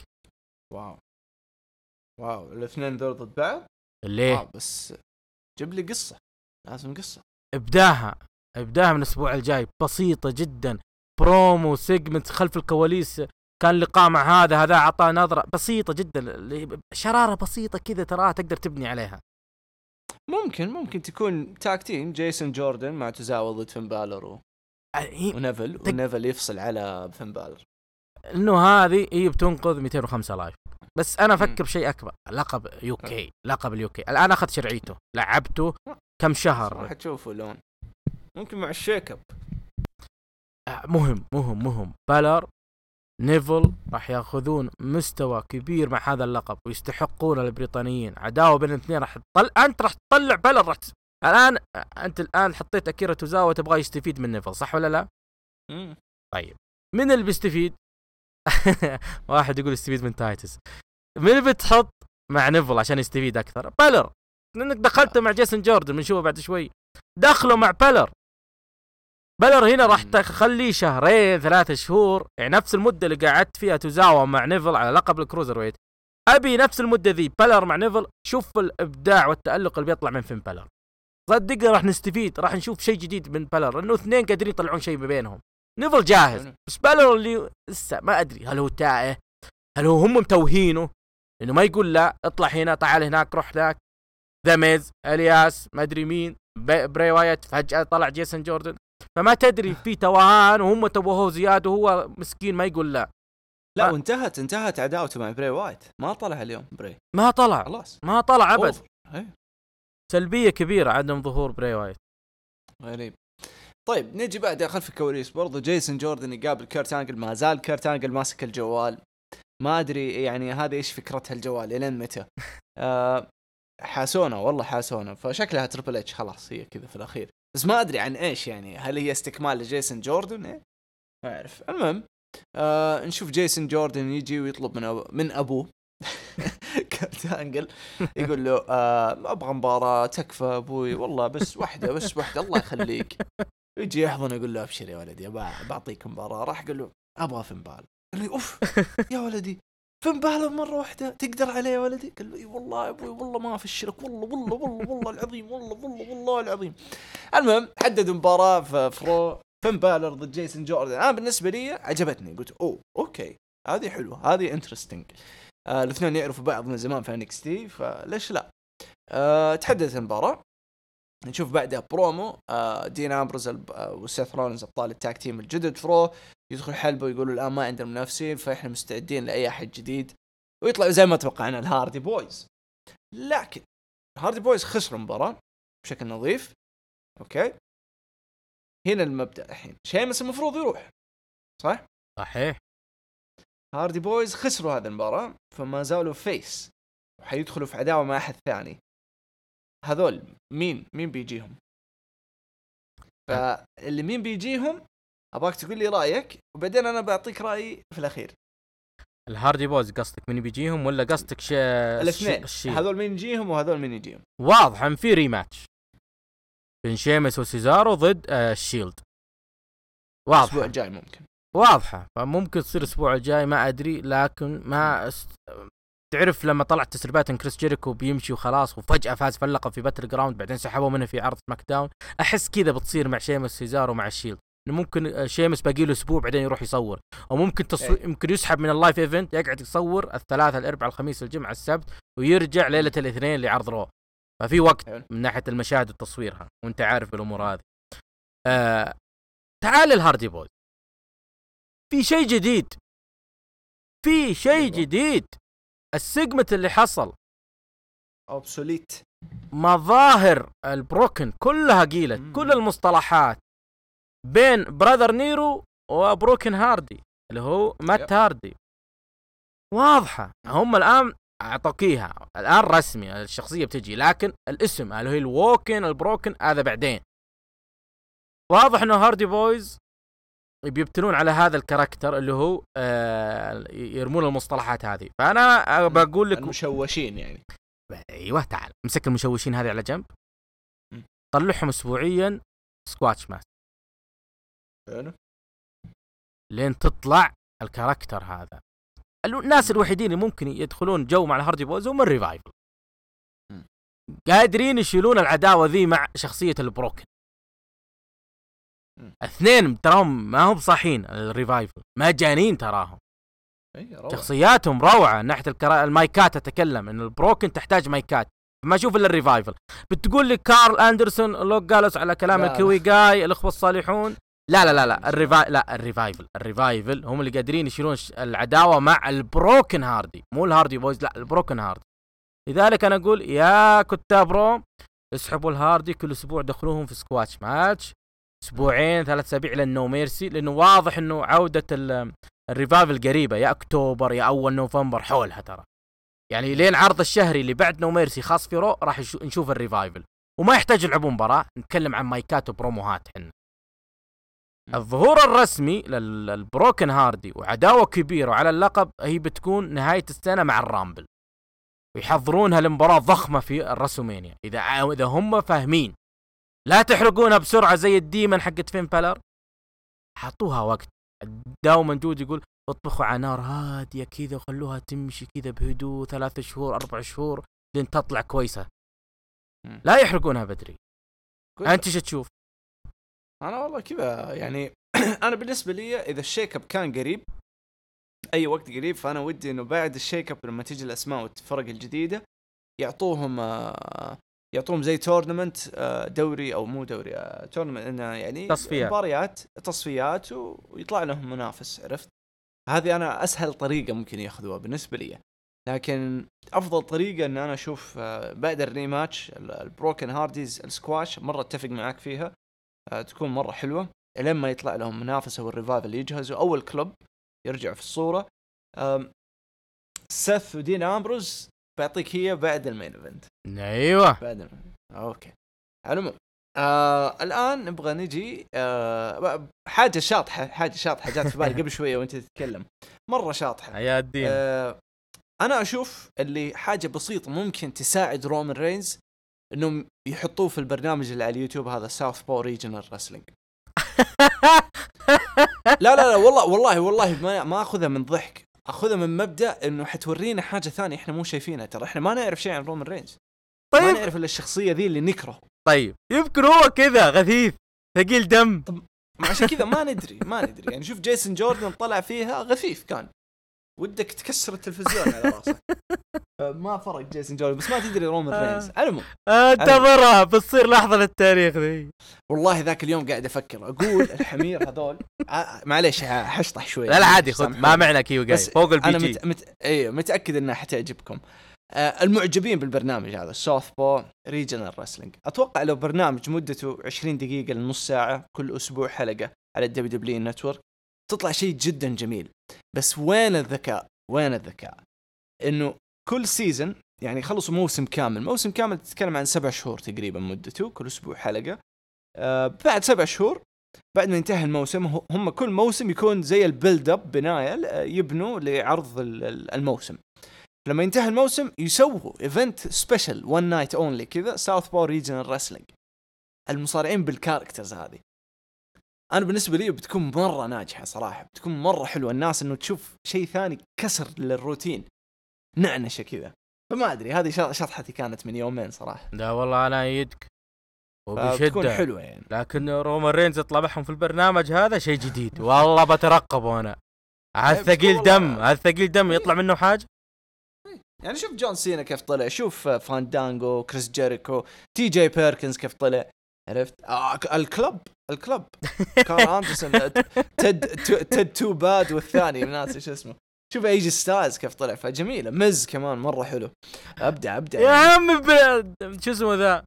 واو الاثنين ذول ضد بعض ليه؟ بس جيب لي قصة، لازم قصة. ابداها من الاسبوع الجاي، بسيطة جدا، برومو سيجمنت خلف الكواليس، كان لقاء مع هذا عطاه نظرة بسيطة جدا، شرارة بسيطة كذا تراها تقدر تبني عليها. ممكن تكون تاكتين جيسون جوردن مع توزاوا ضد فين بالر ونيفل يفصل على فين بالر. انه هذه هي بتنقذ 205 لايف. بس انا افكر بشيء اكبر، لقب يوكي، لقب اليوكي الان اخذ شرعيته، لعبته كم شهر، راح تشوفه لون ممكن مع الشيك اب. مهم بالر نيفل راح ياخذون مستوى كبير مع هذا اللقب ويستحقون البريطانيين. عداوه بين الاثنين راح انت راح تطلع بالر انت الان حطيت اكيرا توزاوا تبغى يستفيد من نيفل، صح ولا لا؟ طيب من اللي بيستفيد؟ واحد يقول يستفيد من تايتس. من اللي بتحط مع نيفل عشان يستفيد اكثر؟ بالر، لانك دخلت مع جيسون جوردن بنشوفه بعد شوي، دخلوا مع بالر هنا راح تخليه 2-3 شهور، يعني نفس المدة اللي قعدت فيها توزاوا مع نيفل على لقب الكروزر ويت، أبي نفس المدة ذي بالر مع نيفل. شوف الإبداع والتألق اللي بيطلع من فين بالر، صدق راح نستفيد، راح نشوف شيء جديد من بالر، إنه اثنين قادرين يطلعون شيء بينهم. نيفل جاهز، بس بالر اللي لسه ما أدري هل هو تائه، هل هو هم متوهينه إنه ما يقول لا اطلع هنا تعال هناك روح ذاك، ذميز الياس ما أدري مين براي وايت، فجأة طلع جيسون جوردن، فما تدري في توهان وهم توهوا زياده وهو مسكين ما يقول لا. وانتهت عداوته مع براي وايت، ما طلع اليوم براي، ما طلع خلاص، ما طلع ابد. سلبيه كبيره عدم ظهور براي وايت، غريب. طيب نجي بعد خلف الكواليس برضو، جيسون جوردن يقابل كيرت أنجل، ما زال كيرت أنجل ماسك الجوال، ما ادري يعني هذا ايش فكرتها الجوال الين متى. حاسونا والله حاسونا، فشكلها تريبل اتش خلاص هي كذا في الاخير، بس ما ادري عن ايش، يعني هل هي استكمال لجيسون جوردن؟ ما اعرف. المهم نشوف جيسون جوردن يجي ويطلب من ابوه كيرت أنجل، يقول له ابغى مباراة، تكفى ابوي والله بس واحدة الله يخليك. يجي يحضن يقول له ابشر يا ولدي بعطيك مباراة. راح قال له ابغى فين بالر، قال لي اوف يا ولدي فين بالر مرة واحدة تقدر عليه يا ولدي؟ قال له اي والله يا ابوي والله ما في الشرك، والله العظيم والله العظيم. المهم حددوا مباراة في فرو، فين بالر ضد جيسون جوردن. انا بالنسبة لي عجبتني، قلت اوكي هذه حلوة، هذه انترستينج. الاثنين يعرفوا بعض من زمان في NXT، فليش لا. تحددت المباراة، نشوف بعدها برومو دين أمبروز وسيث رولينز أبطال التاك تيم الجدد فرو، يدخل حلبه ويقولوا الآن ما عندنا منافسين فإحنا مستعدين لأي أحد جديد، ويطلع زي ما توقعنا الهاردي بويز. لكن الهاردي بويز خسروا المباراة بشكل نظيف. أوكي هنا المبدأ الحين، شيمس المفروض يروح صح؟ صحيح. هاردي بويز خسروا هذا المباراة، فما زالوا فيس وحيدخلوا في عداوة مع أحد ثاني. هذول مين بيجيهم؟ فاللي مين بيجيهم أبغاك تقول لي رأيك، وبعدين أنا بعطيك رأيي في الأخير. الهاردي بويز قصدك مين بيجيهم ولا قصدك الاثنين هذول مين يجيهم وهذول مين يجيهم؟ واضح ان في ريماتش بين شيمس وسيزارو ضد الشيلد، واضحة الأسبوع الجاي ممكن، واضحة، فممكن تصير الأسبوع الجاي ما أدري. لكن ما تعرف لما طلعت تسريبات ان كريس جيريكو بيمشي وخلاص وفجأة فاز في اللقب في باتل جراوند بعدين سحبوه منه في عرض سماك داون، أحس كذا بتصير مع شيمس سيزارو مع الشيلد، إنه ممكن شيمس باقي له أسبوع بعدين يروح يصور، أو ممكن يمكن يسحب من اللايف إيفنت يقعد يصور الثلاثة الأربعاء الخميس الجمعة السبت ويرجع ليلة الاثنين لعرض رو، ففي وقت من ناحية المشاهد وتصويرها وانت عارف الأمور هذه. تعال الهاردي بويز، في شيء جديد، السيجمنت اللي حصل أوبسوليت، مظاهر البروكن كلها قيلت، كل المصطلحات بين براذر نيرو وبروكن هاردي اللي هو مات هاردي واضحة. هم الآن أعطوكيها الآن رسمي، الشخصية بتجي، لكن الاسم اللي هو الووكن البروكن هذا بعدين. واضح إنه هاردي بويز بيبتلون على هذا الكاركتر اللي هو يرمون المصطلحات هذه. فأنا بقول لك المشوشين يعني ايوه تعال امسك المشوشين هذه على جنب، م. طلعهم اسبوعيا سكواتش ماس لين تطلع الكاركتر هذا. الناس الوحيدين اللي ممكن يدخلون جو مع الهاردي بويز هم الريفايفل، قادرين يشيلون العداوة ذي مع شخصية البروكن. اثنين تراهم ما هم صاحين، الريفايفل مجانين تراهم، شخصياتهم روعة ناحية المايكات. أتكلم إن البروكن تحتاج مايكات، ما أشوف إلا الريفايفل. بتقول لي كارل أندرسون لو جالس على كلام الكوي جاي الأخوة الصالحون، لا الريفايفل هم اللي قادرين يشيلون العداوة مع البروكن هاردي، مو الهاردي بويز، لا البروكن هاردي. لذلك أنا أقول يا كتاب رو اسحبوا الهاردي كل أسبوع، دخلوهم في سكواتش ماتش أسبوعين 3 أسابيع للنو ميرسي، لأنه واضح إنه عودة الريفايفل قريبة، يا أكتوبر يا أول نوفمبر حولها ترى. يعني لين عرض الشهري اللي بعد نو ميرسي خاص في رو راح نشوف الريفايفل، وما يحتاج يلعبون مباراة، نتكلم عن مايكات وبروموهات. حنا الظهور الرسمي للبروكن هاردي وعداوة كبيرة وعلى اللقب هي بتكون نهاية السنة مع الرامبل، ويحضرونها لمباراة ضخمة في الرسومينيا. إذا هم فاهمين لا تحرقونها بسرعة زي الديمن حقت فين بالر، حطوها وقت. داوما جود يقول اطبخوا على نار هادية كذا وخلوها تمشي كذا بهدوء 3 شهور 4 شهور لين تطلع كويسة، لا يحرقونها بدري. أنت شو تشوف؟ أنا والله كذا يعني أنا بالنسبة لي إذا الشيك اب كان قريب أي وقت قريب، فأنا ودي إنه بعد الشيك اب لما تيجي الأسماء والفرق الجديدة يعطوهم زي تورنمنت، دوري أو مو دوري، تورنمنت إنه يعني مباريات تصفيات ويطلع لهم منافس. عرفت؟ هذه أنا أسهل طريقة ممكن يأخذوها بالنسبة لي. لكن أفضل طريقة إن أنا أشوف بعد الريماتش البروكن هارديز السكواش، مرة أتفق معاك فيها، تكون مرة حلوة لما يطلع لهم منافسة والريفايفل يجهزوا أول كلوب يرجع في الصورة. سيث ودين أمبروز بعطيك هي بعد المين إيفنت. أيوة بعد أوكي. على الآن نبغى نجي حاجة شاطحة جات في بالي قبل شوية وأنت تتكلم، مرة شاطحة يا الدين. أنا أشوف اللي حاجة بسيطة ممكن تساعد رومان رينز إنهم يحطوه في البرنامج اللي على اليوتيوب هذا ساوث بو ريجنال رسلينج. لا والله ما أخذها من ضحك، أخذها من مبدأ إنه حتورينا حاجة ثانية إحنا مو شايفينها. ترى إحنا ما نعرف شيء عن رومان رينز، طيب ما نعرف إلا الشخصية ذي اللي نكره. طيب يمكن هو كذا غثيث ثقيل دم، طب عشان كذا ما ندري يعني شوف جيسون جوردن طلع فيها غثيث، كان ودك تكسر التلفزيون على راسك. ما فرق جيسون جوردن، بس ما تدري رومان رينز. انتظرها بتصير لحظة للتاريخ ذي. والله ذاك اليوم قاعد أفكر أقول الحمير هذول معليش حشطح شوي، لا عادي خذ، ما معنى كيو جاي فوق البي جي. أنا متأكد أنها حتعجبكم. المعجبين بالبرنامج هذا ساوث بو ريجنال رسلينج، أتوقع لو برنامج مدته 20 دقيقة لنص ساعة كل أسبوع حلقة على الدبليو نتورك تطلع شيء جدا جميل. بس وين الذكاء إنه كل سيزن يعني خلصوا موسم كامل تتكلم عن 7 شهور تقريبا مدته، كل أسبوع حلقة. بعد 7 شهور بعد ما ينتهي الموسم، هم كل موسم يكون زي البيلد اب، بناية يبنوا لعرض الموسم. لما ينتهي الموسم يسووا ايفنت سبيشل وان نايت اونلي كذا، ساوث بو ريجنال رسلينج، المصارعين بالكاركترز هذه. انا بالنسبه لي بتكون مره ناجحه صراحه، بتكون مره حلوه الناس انه تشوف شيء ثاني كسر للروتين، نعنشه كذا. فما ادري، هذه شطحتي كانت من يومين صراحه. لا والله انا ايدك وبشده حلوه يعني. لكن رومان رينز يطلع معهم في البرنامج هذا شيء جديد والله بترقبه انا. هالثقيل دم يطلع منه حاجه يعني. شوف جون سينا كيف طلع، شوف فاندانغو، كريس جيريكو، تي جي بيركنز كيف طلع، عرفت؟ الكلب كارل أندرسون، تيد تو باد، والثاني ناسي شو اسمه. شوف ايجي ستايلز كيف طلع، فجميلة. مز كمان مرة حلو. ابدع يا عم شو اسمه ذا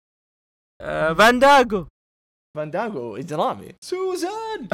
فاندانغو اجرامي. سوزان.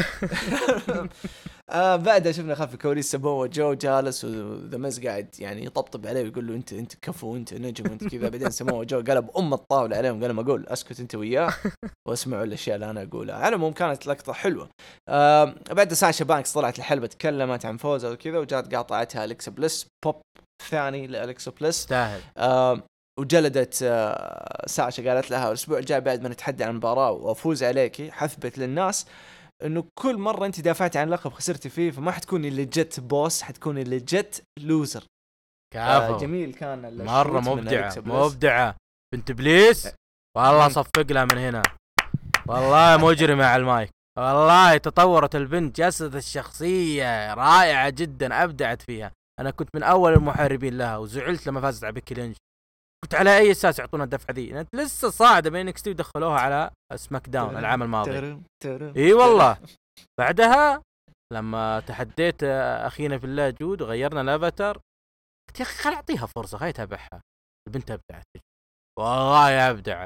بعدها شفنا خلف الكواليس سموه جو جالس وذا مز قاعد يعني يطبطب عليه ويقول له انت كفو، انت نجم، انت كذا. بعدين سموه جو قلب الطاولة عليهم، قال لهم اقول اسكت انت وياه واسمعوا الاشياء اللي انا اقولها. على العموم كانت لقطة حلوة. بعد ساشا بانكس طلعت الحلبة، تكلمت عن فوزها وكذا، وجات قاطعتها أليكسا بليس، بوب ثاني لأليكسا بليس. تاهل. وجلدت ساشا، قالت لها الأسبوع الجاي بعد ما نتحدى عن المباراة وأفوز عليكي حثبت للناس إنه كل مرة أنت دافعتي عن لقب خسرتي فيه، فما حتكوني اللي جت بوس، حتكوني اللي جت لوزر. كافو. جميل كان مرة مبدعة بنت بليس، والله صفق لها من هنا، والله مجرمة على المايك، والله تطورت البنت، جسد الشخصية رائعة جدا، أبدعت فيها. أنا كنت من أول المحاربين لها وزعلت لما فازت على بيكي لينش، كنت على أي أساس يعطونا الدفعة ذي؟ أنت لسه صاعدة بين إكس تي ودخلوها على سماك داون العام الماضي. إي والله. بعدها لما تحديت أخينا في الله جود وغيرنا الأفاتار، قلت يا أخي خل أعطيها فرصة، خلي أتابعها. البنت أبدعت والله، أبدعت.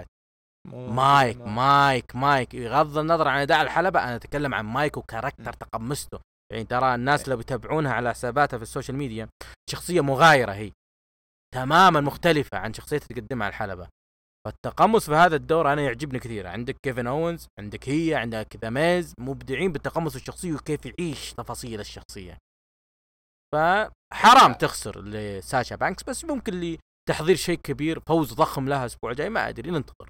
مايك بغض النظر عن أداء الحلبة، أنا أتكلم عن مايك وكاركتر تقمصته. يعني ترى الناس لو بيتابعونها على حساباتها في السوشيال ميديا شخصية مغايرة، هي تماما مختلفة عن شخصية تقدمها على الحلبة. فالتقمص في هذا الدور أنا يعجبني كثير. عندك كيفن أوينز، عندك هي، عندك ذا ميز، مبدعين بالتقمص الشخصية وكيف يعيش تفاصيل الشخصية. فحرام تخسر لساشا بانكس، بس ممكن لي تحضير شيء كبير، فوز ضخم لها الأسبوع الجاي، ما أدري، ننتظر.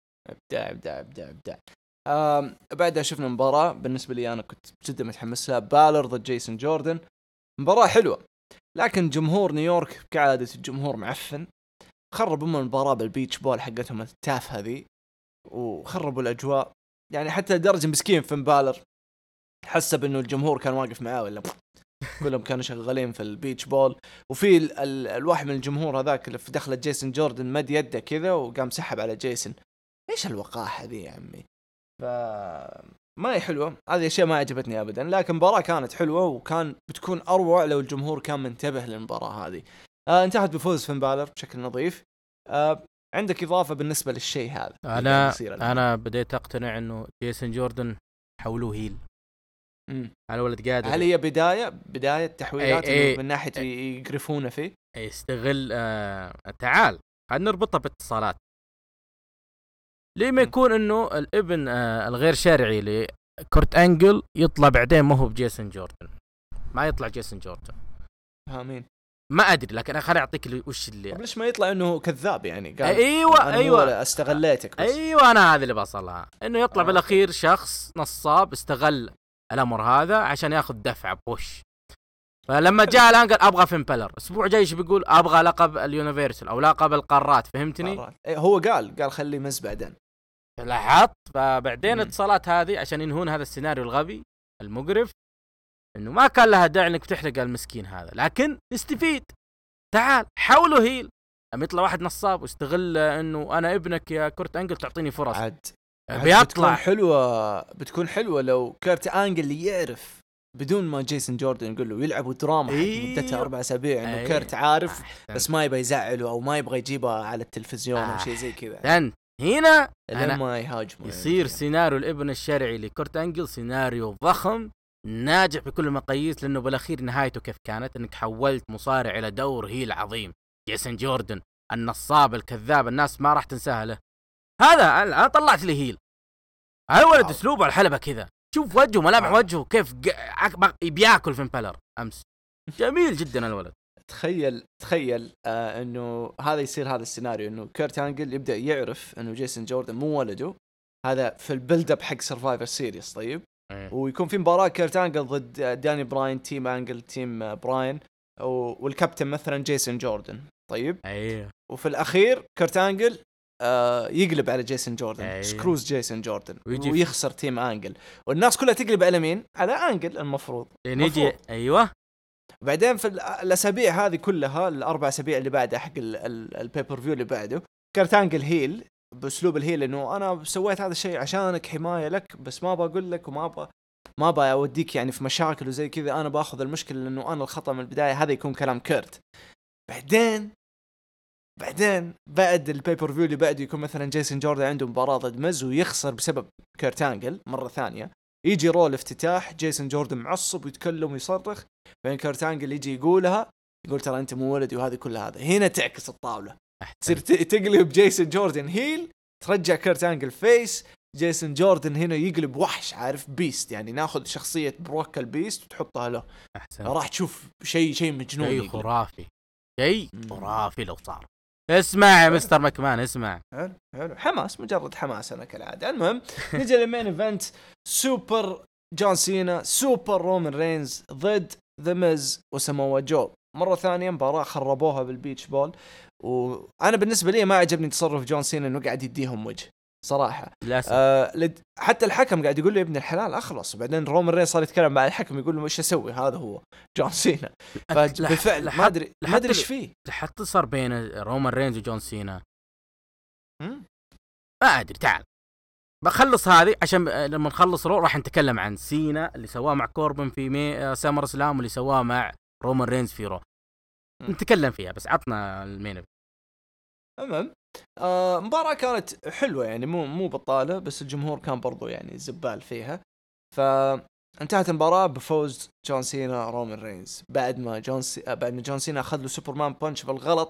ابداع. بعدها شفنا مباراة بالنسبة لي أنا كنت جدا متحمس لها، بالر ضد جيسون جوردن. مباراة حلوة، لكن جمهور نيويورك كعادة الجمهور معفن، خربوا من المباراة بالبيتش بول حقتهم التافهة ذي، وخربوا الأجواء. يعني حتى درجة مسكين فين بالر حسب إنه الجمهور كان واقف معاه ولا كلهم كانوا شغالين في البيتش بول. وفي الواحد من الجمهور هذاك اللي في دخلة جيسون جوردن مد يده كذا وقام سحب على جيسون. ايش الوقاحة ذي يا عمي؟ ما هي حلوة، هذه أشياء ما عجبتني أبدا. لكن المباراة كانت حلوة، وكان بتكون أروع لو الجمهور كان منتبه للمباراة هذه. انتهت بفوز فين بالر بشكل نظيف. عندك إضافة بالنسبة للشيء هذا؟ أنا بديت أقتنع إنه جيسون جوردن حولوه هيل. على ولد قادر. هل هي بداية تحويلات من ناحية يقرفونه فيه؟ يستغل. تعال خلينا نربطها باتصالات. ليه ما يكون إنه الابن الغير شرعي لكورت أنجل يطلع بعدين ما هو بجيسون جوردن، ما يطلع جيسون جوردن. مين؟ ما أدري، لكن أنا خلي أعطيك وش اللي ليش ما يطلع إنه كذاب يعني؟ قال أيوة استغليتك بس. أيوة أنا هذا اللي بصلها، إنه يطلع بالأخير شخص نصاب استغل الأمر هذا عشان ياخذ دفعة بوش. فلما جاء الآن قال أبغى فين بلر، أسبوع جاي بيقول أبغى لقب اليونيفرسال أو لقب القارات، فهمتني؟ هو قال خلي مز بعدين. لاحظت؟ فبعدين اتصالات هذه عشان ينهون هذا السيناريو الغبي المقرف، إنه ما كان لها داعي إنك تحرق المسكين هذا، لكن نستفيد. تعال حاولوا هيل، أم يطلع واحد نصاب واستغل إنه أنا ابنك يا كورت أنجل تعطيني فرص. بيطلع بتكون حلوة لو كورت أنجل يعرف بدون ما جيسون جوردن يقول له يلعبوا دراما مدتها 4 أسابيع إنه كورت عارف بس ما يبغى يزعله أو ما يبغى يجيبها على التلفزيون أو شيء زي كذا. هنا ما يهاجموا يصير يعني. سيناريو الابن الشرعي لكورت أنجل سيناريو ضخم ناجح بكل المقاييس، لأنه بالأخير نهايته كيف كانت؟ إنك حولت مصارع إلى دور هيل عظيم. جيسون جوردن النصاب الكذاب، الناس ما راح تنساها له. هذا أنا طلعت لي هيل. هالولد أسلوبه على الحلبة كذا، شوف وجهه ملامح وجهه كيف بياكل فين بلر أمس. جميل جدا الولد. تخيل انه هذا يصير هذا السيناريو، انه كورت أنجل يبدا يعرف انه جيسون جوردن مو ولده، هذا في البيلد اب حق سرفايفر سيريس. طيب ويكون في مباراه كورت أنجل ضد داني براين، تيم أنجل تيم براين، والكابتن مثلا جيسون جوردن. طيب وفي الاخير كورت أنجل يقلب على جيسون جوردن، سكروز جيسون جوردن ويخسر تيم أنجل، والناس كلها تقلب على مين؟ على أنجل المفروض نيجي. ايوه بعدين في الأسابيع هذه كلها، ال4 أسابيع اللي بعدها حق البيبر فيو اللي بعده، كورت أنجل هيل بأسلوب الهيل، إنه أنا سويت هذا الشيء عشانك، حماية لك، بس ما بقول لك وما أوديك يعني في مشاكل وزي كذا، أنا باخذ المشكلة لأنه أنا الخطأ من البداية. هذا يكون كلام كورت. بعدين بعد البيبر فيو اللي بعده يكون مثلا جيسون جوردن عنده مباراة ضد مز ويخسر بسبب كورت أنجل مرة ثانية، يجي رول افتتاح جيسون جوردن معصب ويتكلم ويصرخ، بين كورت أنجل يجي يقولها، يقول ترى أنت مو ولدي وهذه كل هذا. هنا تعكس الطاولة، تصير تقلب جيسون جوردن هيل، ترجع كورت أنجل فيس. جيسون جوردن هنا يقلب وحش، عارف، بيست، يعني ناخذ شخصية بروك البيست وتحطها له. راح تشوف شيء مجنون، شيء خرافي، شيء خرافي لو صار. اسمع يا مستر مكمان اسمع. حلو حماس، مجرد حماس انا كالعاده. المهم نجي للمين ايفنت، سوبر جون سينا سوبر رومان رينز ضد ذا ميز وساموا جو. مره ثانيه مباراه خربوها بالبيتش بول، وانا بالنسبه لي ما عجبني تصرف جون سينا انه قاعد يديهم وجه صراحه. حتى الحكم قاعد يقول له يا ابن الحلال اخلص، وبعدين رومان رينز صار يتكلم مع الحكم يقول له ايش اسوي، هذا هو جون سينا. فبالفعل ما ادري ايش فيه. حتى صار بين رومان رينز وجون سينا ما ادري. تعال بخلص هذه عشان لما نخلص راح نتكلم عن سينا اللي سواه مع كوربن في سامر سلام واللي سواه مع رومان رينز في رو. نتكلم فيها، بس عطنا المين. تمام. مباراة كانت حلوة يعني، مو بطالة، بس الجمهور كان برضو يعني زبال فيها. فانتهت المباراة بفوز جون سينا رومان رينز بعد ما جون سينا أخذ له سوبرمان بانش بالغلط،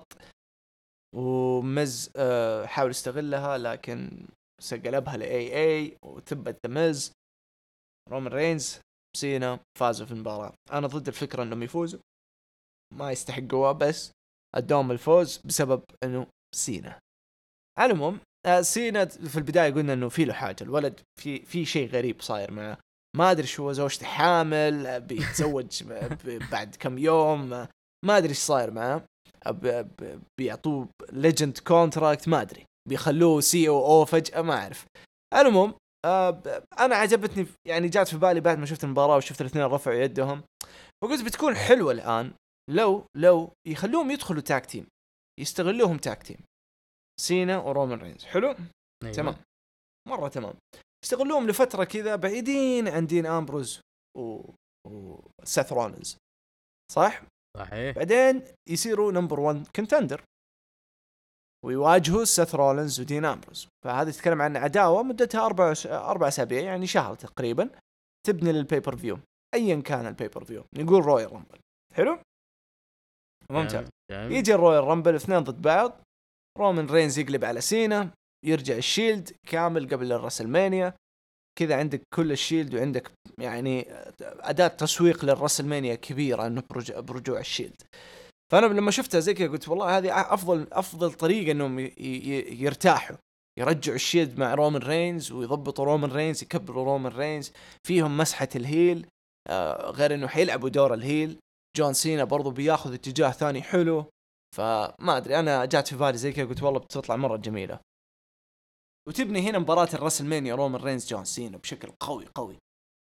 ومز حاول يستغلها لكن سقلبها لأي وثبت مز. رومان رينز سينا فازوا في المباراة. أنا ضد الفكرة أنهم يفوزوا، ما يستحقوها، بس ادوم الفوز بسبب انه سينا. على العموم سينا في البدايه قلنا انه في له حاجه، الولد في شيء غريب صاير معه، ما ادري شو، زوجته حامل، بيتزوج بعد كم يوم، ما ادري ايش صاير معه. بيعطوه ليجند كونتراكت، ما ادري بيخلوه COO فجاه، ما اعرف. على العموم انا عجبتني يعني، جات في بالي بعد ما شفت المباراه وشفت الاثنين رفعوا يدهم، وقلت بتكون حلوه الان لو يخلوهم يدخلوا تاك تيم، يستغلوهم تاك تيم سينا ورومان رينز. حلو. أيوة. تمام، مرة تمام. يستغلوهم لفترة كذا بعيدين عن دين أمبروز وسيث رولينز، صح؟ صحيح. بعدين يصيروا نمبر 1 كنتندر ويواجهوا سيث رولينز ودين أمبروز. فهذا يتكلم عن عداوة مدتها 4 أسابيع يعني شهر تقريبا، تبني للبيبر فيو أيا كان البيبر فيو، نقول رويال رامبل. حلو ممتاز. يجي الرويال رامبل اثنين ضد بعض، رومان رينز يقلب على سينا، يرجع الشيلد كامل قبل الرسلمانيا كذا، عندك كل الشيلد وعندك يعني أداة تسويق للرسلمانيا كبيرة انه برجوع الشيلد. فانا لما شفتها زي كذا قلت والله هذه افضل طريقة انهم يرتاحوا، يرجعوا الشيلد مع رومان رينز ويضبطوا رومان رينز، يكبروا رومان رينز، فيهم مسحة الهيل، غير انه حيلعبوا دور الهيل. جون سينا برضو بياخذ اتجاه ثاني حلو. فما أدري، أنا جات في بالي زي كذا قلت والله بتطلع مرة جميلة، وتبني هنا مباراة الرسلمانيا رومان رينز جون سينا بشكل قوي.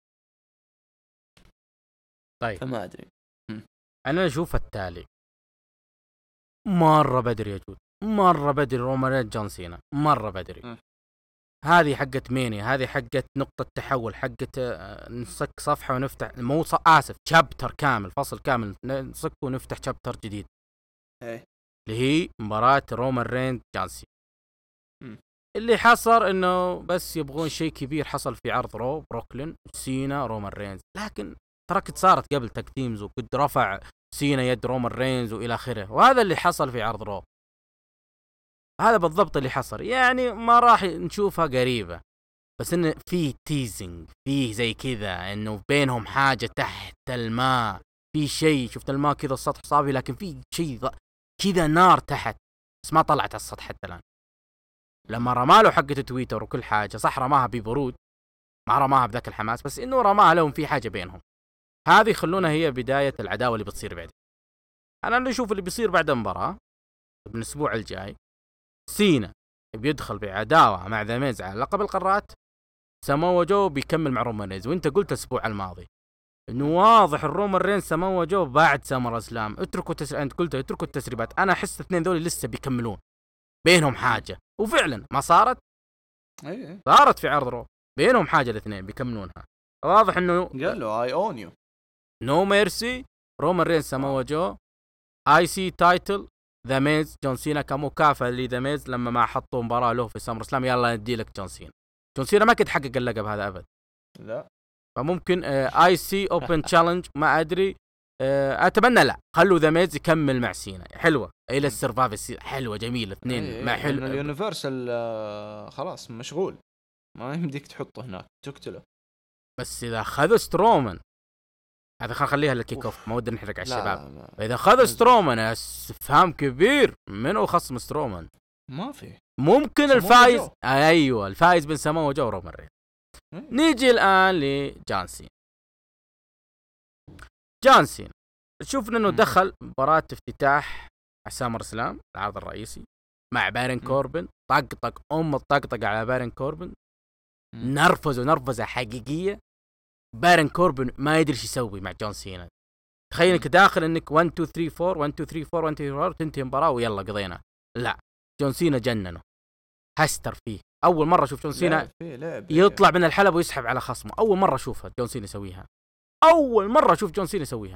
طيب فما أدري. أنا أشوف التالي، مرة بدري يا جود، مرة بدري رومان رينز جون سينا، مرة بدري. هذه حقت ميني، هذه حقت نقطة تحول، حقت نسك صفحة ونفتح شابتر كامل، فصل كامل نسك ونفتح شابتر جديد. اللي هي مباراة رومان رينز جون سينا. اللي حصل انه بس يبغون شيء كبير حصل في عرض رو بروكلين، سينا رومان رينز، لكن تركت صارت قبل تكتيمز وقد رفع سينا يد رومان رينز والى اخره، وهذا اللي حصل في عرض رو. هذا بالضبط اللي حصل، يعني ما راح نشوفها قريبة، بس انه فيه تيزنج، فيه زي كذا انه بينهم حاجة تحت الماء، في شيء شفت الماء كذا السطح صافي، لكن في شيء كذا نار تحت، بس ما طلعت على السطح حتى الان. لما رماله حقة تويتر وكل حاجة، صح رماها ببرود، ما رماها بذاك الحماس، بس انه رماها لهم في حاجة بينهم. هذه خلونا هي بداية العداوة اللي بتصير بعد. انا اللي اشوف اللي بيصير بعد المباراة من الاسبوع الجاي، سينا بيدخل بعداوة مع ذا ميز على لقب القارات، ساموا جو بيكمل مع رومان رينز. وانت قلت الاسبوع الماضي انه واضح الرومان رينز ساموا جو بعد سامر اسلام، انت قلت اتركوا التسريبات. انا احس الاثنين ذول لسه بيكملون بينهم حاجة، وفعلا ما صارت. صارت في عرض رو بينهم حاجة، الاثنين بيكملونها. واضح انه قالوا اي اون يو، نو ميرسي، رومان رينز ساموا جو IC تايتل ذا ميز جون سينا كمكافأة لذا ميز لما ما حطوا مباراة له في سامر سلام، يلا ندي لك جون سينا. جون سينا ما كنت حقق اللقب هذا ابد، لا. فممكن IC اوبن تشالنج ما ادري. اتمنى لا، خلوا ذا ميز يكمل مع سينا، حلوه الى السرفايف، حلوه جميله اثنين مع حلو. اليونيفرسال خلاص مشغول، ما يمديك تحطه هناك تقتله. بس اذا اخذوا سترومان هذا خلينا نخليها للكيك اوف، ما ودنا نحرق على الشباب. لا اذا خذ سترومان استفهام كبير، منو خصم سترومان؟ ما في. ممكن الفايز، ايوه الفايز بين سامو جو رومان رينز. نيجي الان لجون سينا. جون سينا شوفنا انه دخل مباراة افتتاح سامر سلام العرض الرئيسي مع بارن كوربن، طقطق الطقطقة على بارن كوربن، نرفزه حقيقية. بارن كوربن ما يدري ايش يسوي مع جون سينا. تخيل انك داخل انك 1 2 3 4 1 2 3 4 1 2 3 4 تنتهي المباراة ويلا قضينا. لا، جون سينا جننه، هستر فيه. اول مرة اشوف جون سينا يطلع من الحلبة ويسحب على خصمه، اول مرة اشوفها جون سينا يسويها، اول مرة اشوف جون سينا يسويها.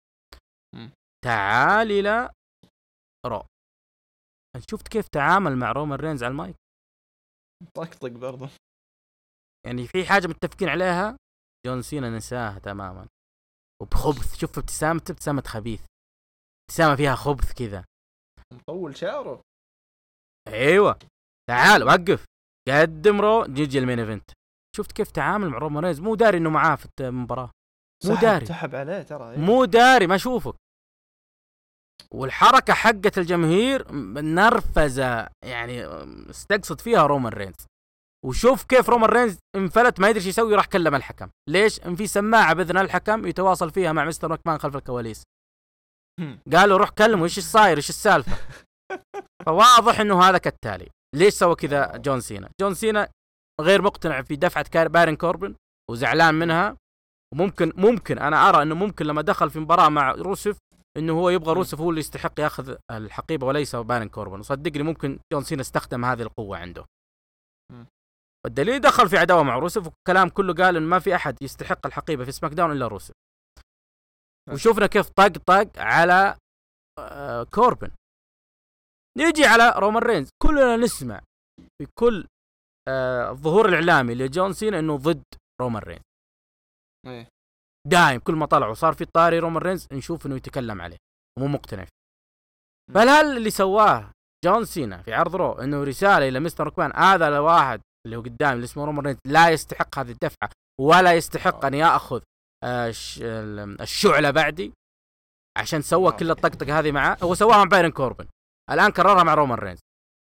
تعال الى رو، شفت كيف تعامل مع رومان رينز على المايك؟ طقطق برضه، يعني في حاجة متفقين عليها جون سينا نساها تماما، وبخبث. شوف ابتسامته، ابتسامة خبيث، ابتسامة فيها خبث كذا، مطول شعره. ايوه تعال وقف، قدم رو، نجي المين ايفنت. شفت كيف تعامل مع رومان رينز؟ مو داري انه معاه في المباراة، مو داري، سحب عليه ترى، مو داري، ما اشوفك. والحركة حقت الجماهير نرفزة، يعني استقصد فيها رومان رينز. وشوف كيف رومان رينز انفلت، ما يدري ايش يسوي، راح كلم الحكم. ليش؟ ان في سماعة باذن الحكم يتواصل فيها مع مستر ماكمان خلف الكواليس. قالوا روح كلمه، ايش الصاير، ايش السالفة. فواضح انه هذا كالتالي. ليش سوى كذا جون سينا؟ جون سينا غير مقتنع في دفعة بارن كوربن وزعلان منها، وممكن انا ارى انه ممكن لما دخل في مباراة مع روسف انه هو يبغى روسف هو اللي يستحق ياخذ الحقيبة وليس بارن كوربن. وصدقني ممكن جون سينا استخدم هذه القوة عنده. والدليل دخل في عداوة مع روسف، والكلام كله قال إن ما في أحد يستحق الحقيبة في سماك داون إلا روسف. وشوفنا كيف طق على كوربن. نيجي على رومان رينز، كلنا نسمع في كل الظهور الإعلامي لجون سينا إنه ضد رومان رينز. دايم كل ما طلع وصار في طاري رومان رينز نشوف إنه يتكلم عليه ومو مقتنع. فهل اللي سواه جون سينا في عرض رو إنه رسالة إلى مستر ماكمان، هذا الواحد اللي هو قدام اللي اسمه رومان رينز لا يستحق هذه الدفعة ولا يستحق أن يأخذ الشعلة بعدي، عشان سوى كل الطقطقة هذه معه؟ هو سواها مع بايرن كوربن، الآن كررها مع رومان رينز.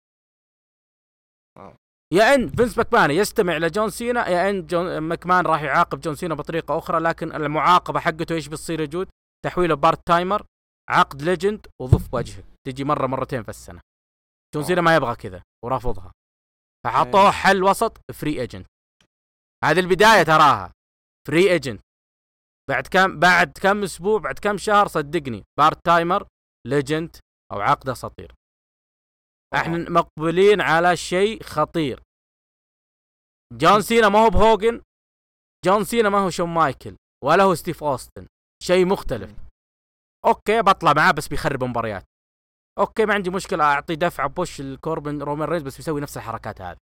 يا إن فينس ماكمان يستمع لجون سينا، يا إن جون ماكمان راح يعاقب جون سينا بطريقة أخرى. لكن المعاقبة حقته إيش بتصير؟ يجود تحويله بارت تايمر، عقد ليجند، وضف وجهك، تجي مرة مرتين في السنة. جون سينا ما يبغى كذا ورافضها، فحطوه حل وسط، فري ايجنت. هذه البداية تراها فري ايجنت. بعد كم اسبوع، بعد كم شهر، صدقني بارت تايمر، ليجند، او عقد اساطير. احنا مقبلين على شيء خطير. جون سينا ما هو بهوجن، جون سينا ما هو شون مايكل، ولا هو ستيف اوستن، شيء مختلف. اوكي بطلع معاه بس بيخرب مباريات، اوكي ما عندي مشكلة اعطي دفعة بوش الكوربن رومان رينز، بس بيسوي نفس الحركات هذه.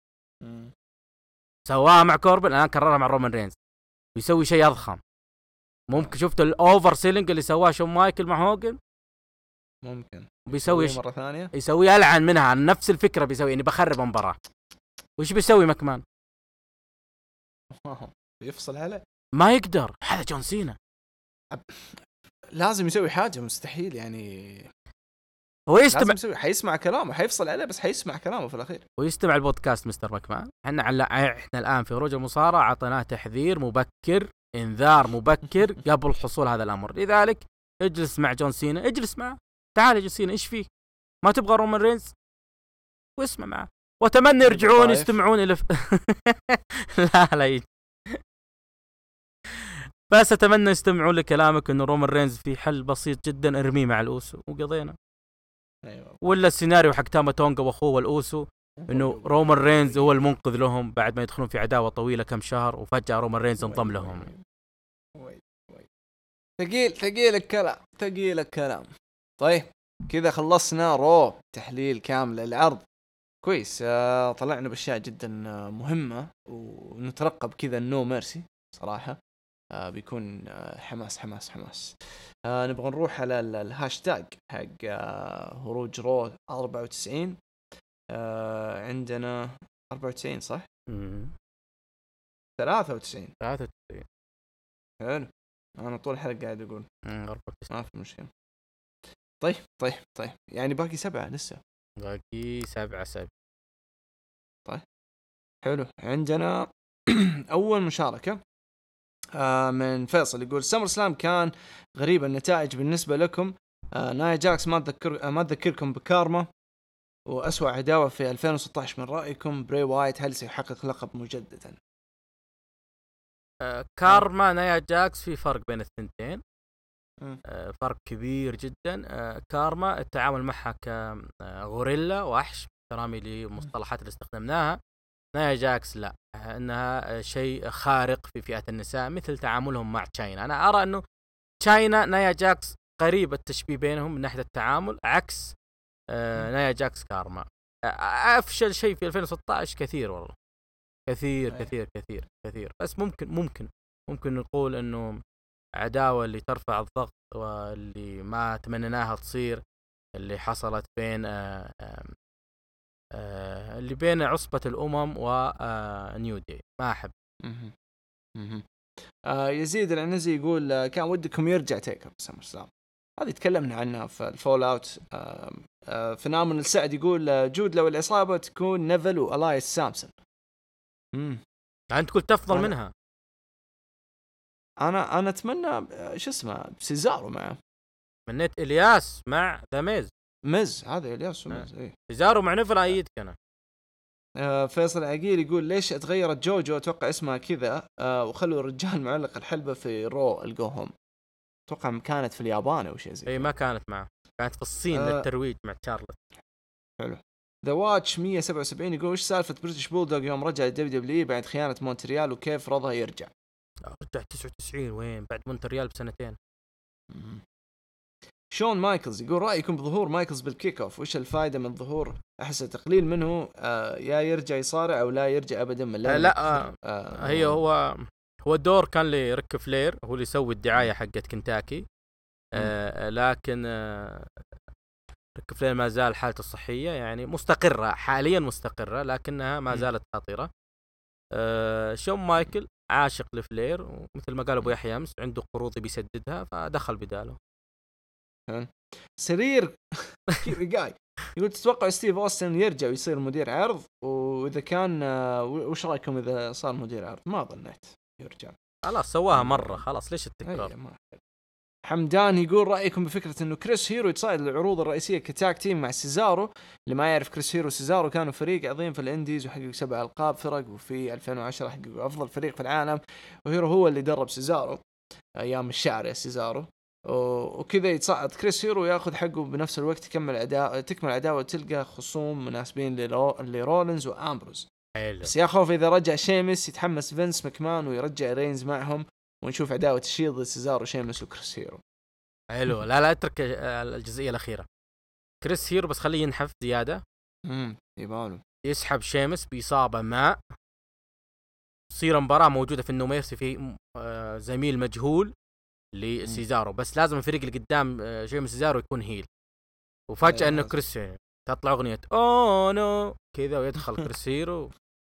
سواها مع كوربن، الان كررها مع رومان رينز، بيسوي شيء اضخم. ممكن شفت الاوفر سيلينج اللي سواه شون مايكل مع هوجن؟ ممكن بيسوي مرة ثانية، يسوي ألعن منها، نفس الفكرة بيسوي، يعني بخرب مباراة. وش بيسوي ماكمان؟ بيفصل عليه، ما يقدر. هذا جون سينا لازم يسوي حاجة، مستحيل يعني. هو يستمع، لازم يسوي، حيسمع كلامه، حيفصل عليه بس حيسمع كلامه في الأخير. ويستمع البودكاست مستر ماكمان. احنا الآن في روج المصارعة عطيناه تحذير مبكر، انذار مبكر قبل حصول هذا الأمر. لذلك اجلس مع جون سينا، اجلس معه، تعال يا جون سينا، ايش فيك؟ ما تبغى رومان رينز؟ واسمع معه. واتمنى يرجعون يستمعون الى لا يجي. بس اتمنى يستمعون لكلامك انه رومان رينز في حل بسيط جدا، ارميه مع الاوسو وقضينا. أيوة. ولا السيناريو حق تاما تونغا واخوه والاوسو انه رومان رينز هو المنقذ لهم بعد ما يدخلون في عداوة طويلة كم شهر، وفجأة رومان رينز انضم لهم. ثقيل الكلام. طيب كذا خلصنا رو تحليل كامل العرض. كويس، طلعنا بأشياء جدا مهمة، ونترقب كذا النو ميرسي صراحة. بيكون حماس. نبغى نروح على الهاشتاج حق هروج رو 94. عندنا 94 صح؟ 93. حلو. انا طول الحلقه قاعد اقول 94. ما في مشكله. طيب يعني باقي 7 لسه. باقي 7. طيب حلو. عندنا اول مشاركه من فيصل يقول سمر سلام كان غريب النتائج بالنسبه لكم. نايا جاكس ما تذكركم بكارما وأسوأ عداوة في 2016. من رأيكم براي وايت هل سيحقق لقب مجددا؟ كارما نايا جاكس في فرق بين الثنتين. م. فرق كبير جدا. كارما التعامل معها كغوريلا وحش، احترامي للمصطلحات اللي استخدمناها. نايا جاكس لا، انها شيء خارق في فئة النساء مثل تعاملهم مع تشاينا. انا ارى انه تشاينا نايا جاكس قريب التشبيه بينهم من ناحية التعامل، عكس نايا جاكس كارما. افشل شيء في 2016 كثير والله، كثير. بس ممكن نقول انه عداوة اللي ترفع الضغط واللي ما تمنيناها تصير، اللي حصلت بين اللي بين عصبة الأمم ونيو دي، ما أحب. يزيد العنزي يقول كان ودكم يرجع تيكر سمر سلام. هذه تكلمنا عنها في الفول اوت. فنامن السعد يقول جود لو العصابة تكون نيفل وألايس سامسون. أنت كنت تفضل منها. أنا أتمنى شو اسمه سيزارو معه. منيت إلياس مع ذا ميز هذا إلياس وميز. إيه سيزارو مع نيفل أيدك أنا. فيصل عقيل يقول ليش اتغيرت جوجو؟ اتوقع اسمها كذا وخلوا الرجال معلق الحلبة في رو الجوهم. اتوقع كانت في اليابان او شيء زي اي ما كانت معه، كانت في الصين للترويج مع تشارلت. حلو. ذا واتش 177 يقول ايش سالفة بريتش بولدوغ يوم رجع الدبليو دبليو بعد خيانة مونتريال وكيف رضى يرجع؟ رجع 99 وين بعد مونتريال بسنتين. شون مايكلز يقول رأيكم بظهور مايكلز بالكيك اوف وش الفائدة من ظهور؟ احس تقليل منه يا يرجع يصارع او لا يرجع ابدا من لا هي هو الدور كان لريك فلير، هو اللي يسوي الدعاية حقت كنتاكي. لكن ريك فلير ما زال حالته الصحية يعني مستقرة حاليا، مستقرة لكنها ما زالت خطيرة. شون مايكل عاشق لفلير، ومثل ما قال ابو يحيى امس عنده قروض بيسددها فدخل بداله. سرير جاي يقول تتوقع ستيف أوستن يرجع ويصير مدير عرض؟ وإذا كان وش رأيكم إذا صار مدير عرض؟ ما ظنيت يرجع، خلاص سواها مرة، خلاص ليش التكرار؟ حمدان يقول رأيكم بفكرة إنه كريس هيرو يتصعد للعروض الرئيسية كتاك تيم مع سيزارو. اللي ما يعرف كريس هيرو وسيزارو كانوا فريق عظيم في الإنديز وحققوا 7 ألقاب فرق، وفي 2010 حققوا أفضل فريق في العالم، وهيرو هو اللي درب سيزارو أيام الشعر يا سيزارو. وكذا يتصعد كريس هيرو وياخذ حقه بنفس الوقت، تكمل عداوة تلقى خصوم مناسبين لرولينز وأمبروز. بس يا خوف إذا رجع شيمس يتحمس فينس مكمان ويرجع رينز معهم ونشوف عداوة الشيلد سيزارو شيمس وكريس هيرو. حلو. لا اترك الجزئية الأخيرة. كريس هيرو بس خليه ينحف زيادة. يبالو يسحب شيمس بإصابة ما، تصير مباراة موجودة في النوميرسي في زميل مجهول لسيزارو، بس لازم الفريق اللي قدام شيمس سيزارو يكون هيل، وفجأة انه كريس تطلع اغنية نو كذا ويدخل كريس هيرو.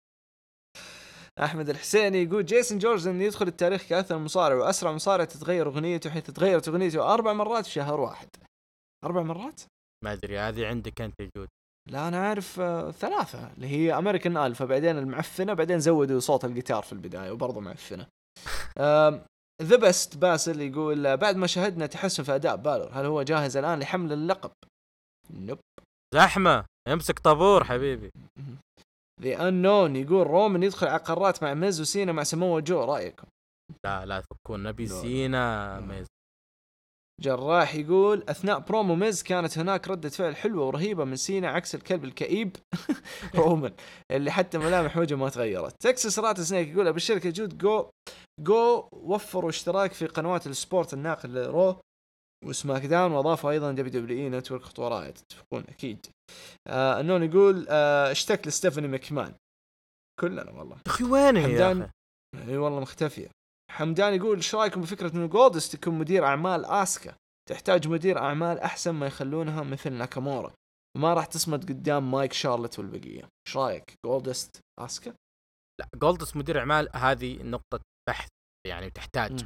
احمد الحسيني يقول جيسون جورجن يدخل التاريخ كأثر مصارع واسرع مصارع تتغير اغنيته، حيث تغيرت اغنيته 4 مرات في شهر واحد. 4 مرات؟ ما ادري هذه عندك انت يجود. لا انا عارف 3 اللي هي امريكان الفا، بعدين المعفنة، بعدين زودوا صوت الجيتار في البداية وبرضه معفنة. ذا بست باسل يقول بعد ما شاهدنا تحسن في أداء بالور هل هو جاهز الآن لحمل اللقب؟ نوب. زحمة يمسك طابور حبيبي. The Unknown يقول رومان يدخل عقارات مع ميز وسينا مع سمو جو، رأيكم؟ لا تفكون نبي سينا ميز. جراح يقول أثناء برومو ميز كانت هناك ردة فعل حلوة ورهيبة من سينا عكس الكلب الكئيب رومان اللي حتى ملامح وجهه ما تغيرت. تكساس رات سنيك يقول بالشركة جود جو وفروا اشتراك في قنوات السبورت الناقل لرو وسماك داون، وأضافوا أيضا دبليو نتورك خطوة تتفقون أكيد. النون يقول اشتك لستيفاني مكمان كلنا والله. أخي وين هي يا أخي؟ اي والله مختفية. حمدان يقول ايش رايكم بفكرة انه جولدست تكون مدير اعمال اسكا؟ تحتاج مدير اعمال احسن ما يخلونها مثل ناكامورا وما راح تصمد قدام مايك شارلت والبقية. ايش رايك جولدست اسكا؟ لا جولدست مدير اعمال هذه نقطة بحث يعني، تحتاج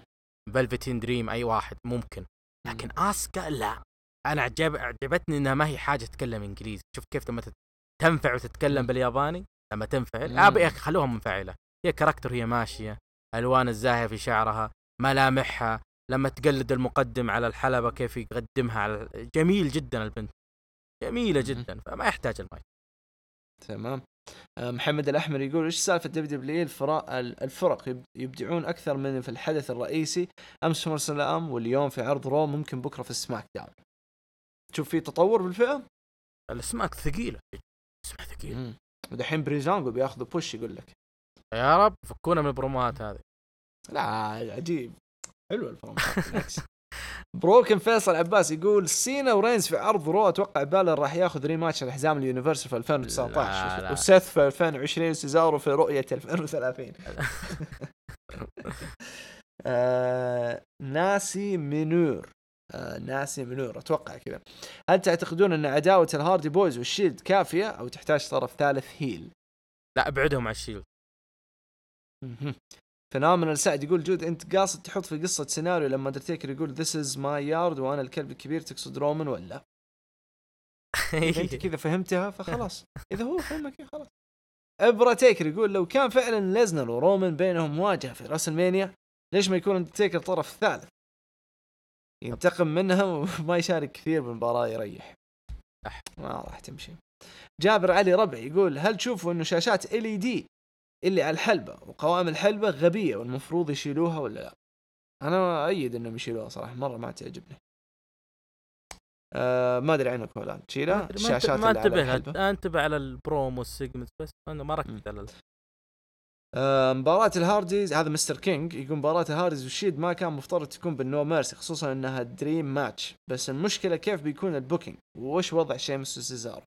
فلفتين دريم اي واحد ممكن، لكن اسكا لا. انا عجبتني انها ما هي حاجه تتكلم انجليزي. شوف كيف لما تنفع وتتكلم بالياباني لما تنفعل. يا اخي خلوها منفعله. هي كاركتر، هي ماشيه، الوان الزاهيه في شعرها، ملامحها، لما تقلد المقدم على الحلبه كيف يقدمها على جميل جدا. البنت جميله جدا، فما يحتاج المايك. تمام. محمد الأحمر يقول إيش سالفة WWE الفرق يبدعون أكثر من في الحدث الرئيسي، أمس في مرسلام واليوم في عرض رو، ممكن بكرة في السماك داون. تشوف فيه تطور بالفئة؟ السماك ثقيلة، اسمها ثقيل. ودحين بريزانجو بياخذوا بوش يقول لك. يا رب فكونا من البرومات هذه. لا عجيب، حلو البرومات. بروكن فيصل عباس يقول سينا ورينز في عرض رو، اتوقع بالر راح ياخذ ريماتش على حزام اليونيفرسال في 2019 لا. وسيث في 2020 سيزارو في رؤية 2030. ناسي منور اتوقع كذا. هل تعتقدون ان عداوة الهاردي بويز والشيلد كافية او تحتاج طرف ثالث هيل؟ لا ابعدهم على الشيلد. فنامنا السعد يقول جود انت قاصد تحط في قصة سيناريو لما اندرتيكر يقول this is my yard وانا الكلب الكبير، تقصد رومان ولا؟ إذا انت كذا فهمتها فخلاص، اذا هو فهمك خلاص. ابرا تيكر يقول لو كان فعلا ليزنر ورومان بينهم مواجهة في راس المانيا، ليش ما يكون اندرتيكر طرف ثالث ينتقم منها وما يشارك كثير بالمباراة يريح؟ ما راح تمشي. جابر علي ربع يقول هل تشوفوا انه شاشات LED اللي على الحلبة وقوائم الحلبة غبية والمفروض يشيلوها ولا لا؟ أنا أيد إنهم يشيلوها صراحة، مرة ما تعجبني. ما أدري عنك ولا تشيلها الشاشات ما اللي على الحلبة. ما انتبه على البرومو السيجمنت بس، أنا ما ركزت على مباراة الهارديز. هذا مستر كينج يقول مباراة الهارديز والشيد ما كان مفترض تكون بالنو ميرسي، خصوصا إنها دريم ماتش، بس المشكلة كيف بيكون البوكينج وش وضع شيمس وسيزار؟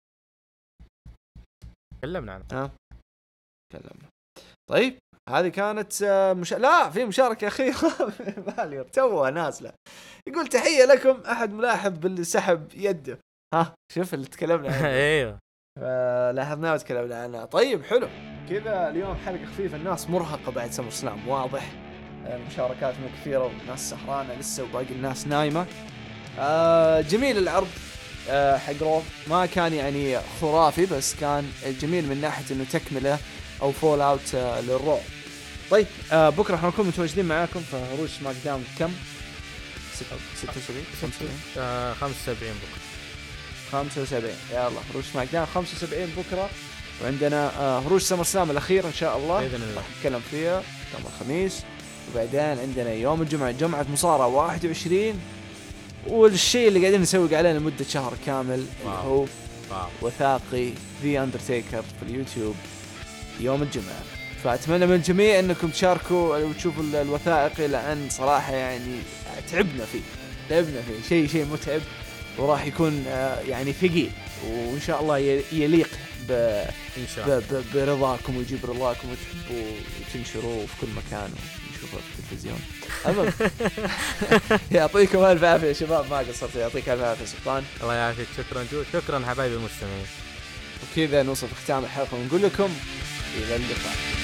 تكلمنا عنه. تكلمنا. طيب هذه كانت لا في مشاركة أخيرة بالير توها نازلة، يقول تحية لكم، أحد ملاحظ باللي سحب يده. شوف اللي تكلمنا عنه. ايوه لاحظناه وتكلمنا عنه. طيب حلو كذا اليوم حلقة خفيفة، الناس مرهقة بعد سمر سلام واضح، المشاركات مو كثيرة والناس سهرانة لسه وباقي الناس نايمة. جميل العرض حق رو، ما كان يعني خرافي بس كان جميل من ناحية إنه تكملة أو فول أوت للرو. طيب بكرة حنكون متواجدين معاكم في هروج سماك داون كم؟ 76 75 بكرة 75. يلا هروج سماك داون 75 بكرة، وعندنا هروج سمر سلام الأخير إن شاء الله راح نتكلم فيها يوم الخميس، وبعدين عندنا يوم الجمعة جمعة مصارعة 21، والشيء اللي قاعدين نسوي عليه لمدة شهر كامل هو وثائقي The Undertaker في اليوتيوب يوم الجمعة. فأتمنى من الجميع أنكم تشاركوا وتشوفوا الوثائقي، لأن صراحة يعني تعبنا فيه شيء متعب، وراح يكون يعني ثقيل، وإن شاء الله يليق برضاكم ويجيب رضاكم وتحبوا وتنشروه في كل مكان ونشوفه في التلفزيون. يعطيكم ألف عافية يا شباب، ما قصرت، يعطيك ألف عافية سلطان. الله يعافيك. شكرا جو، شكرا حبايبي المستمعين. وكذا نوصل ختام الحلقة ونقول لكم إلى اللقاء.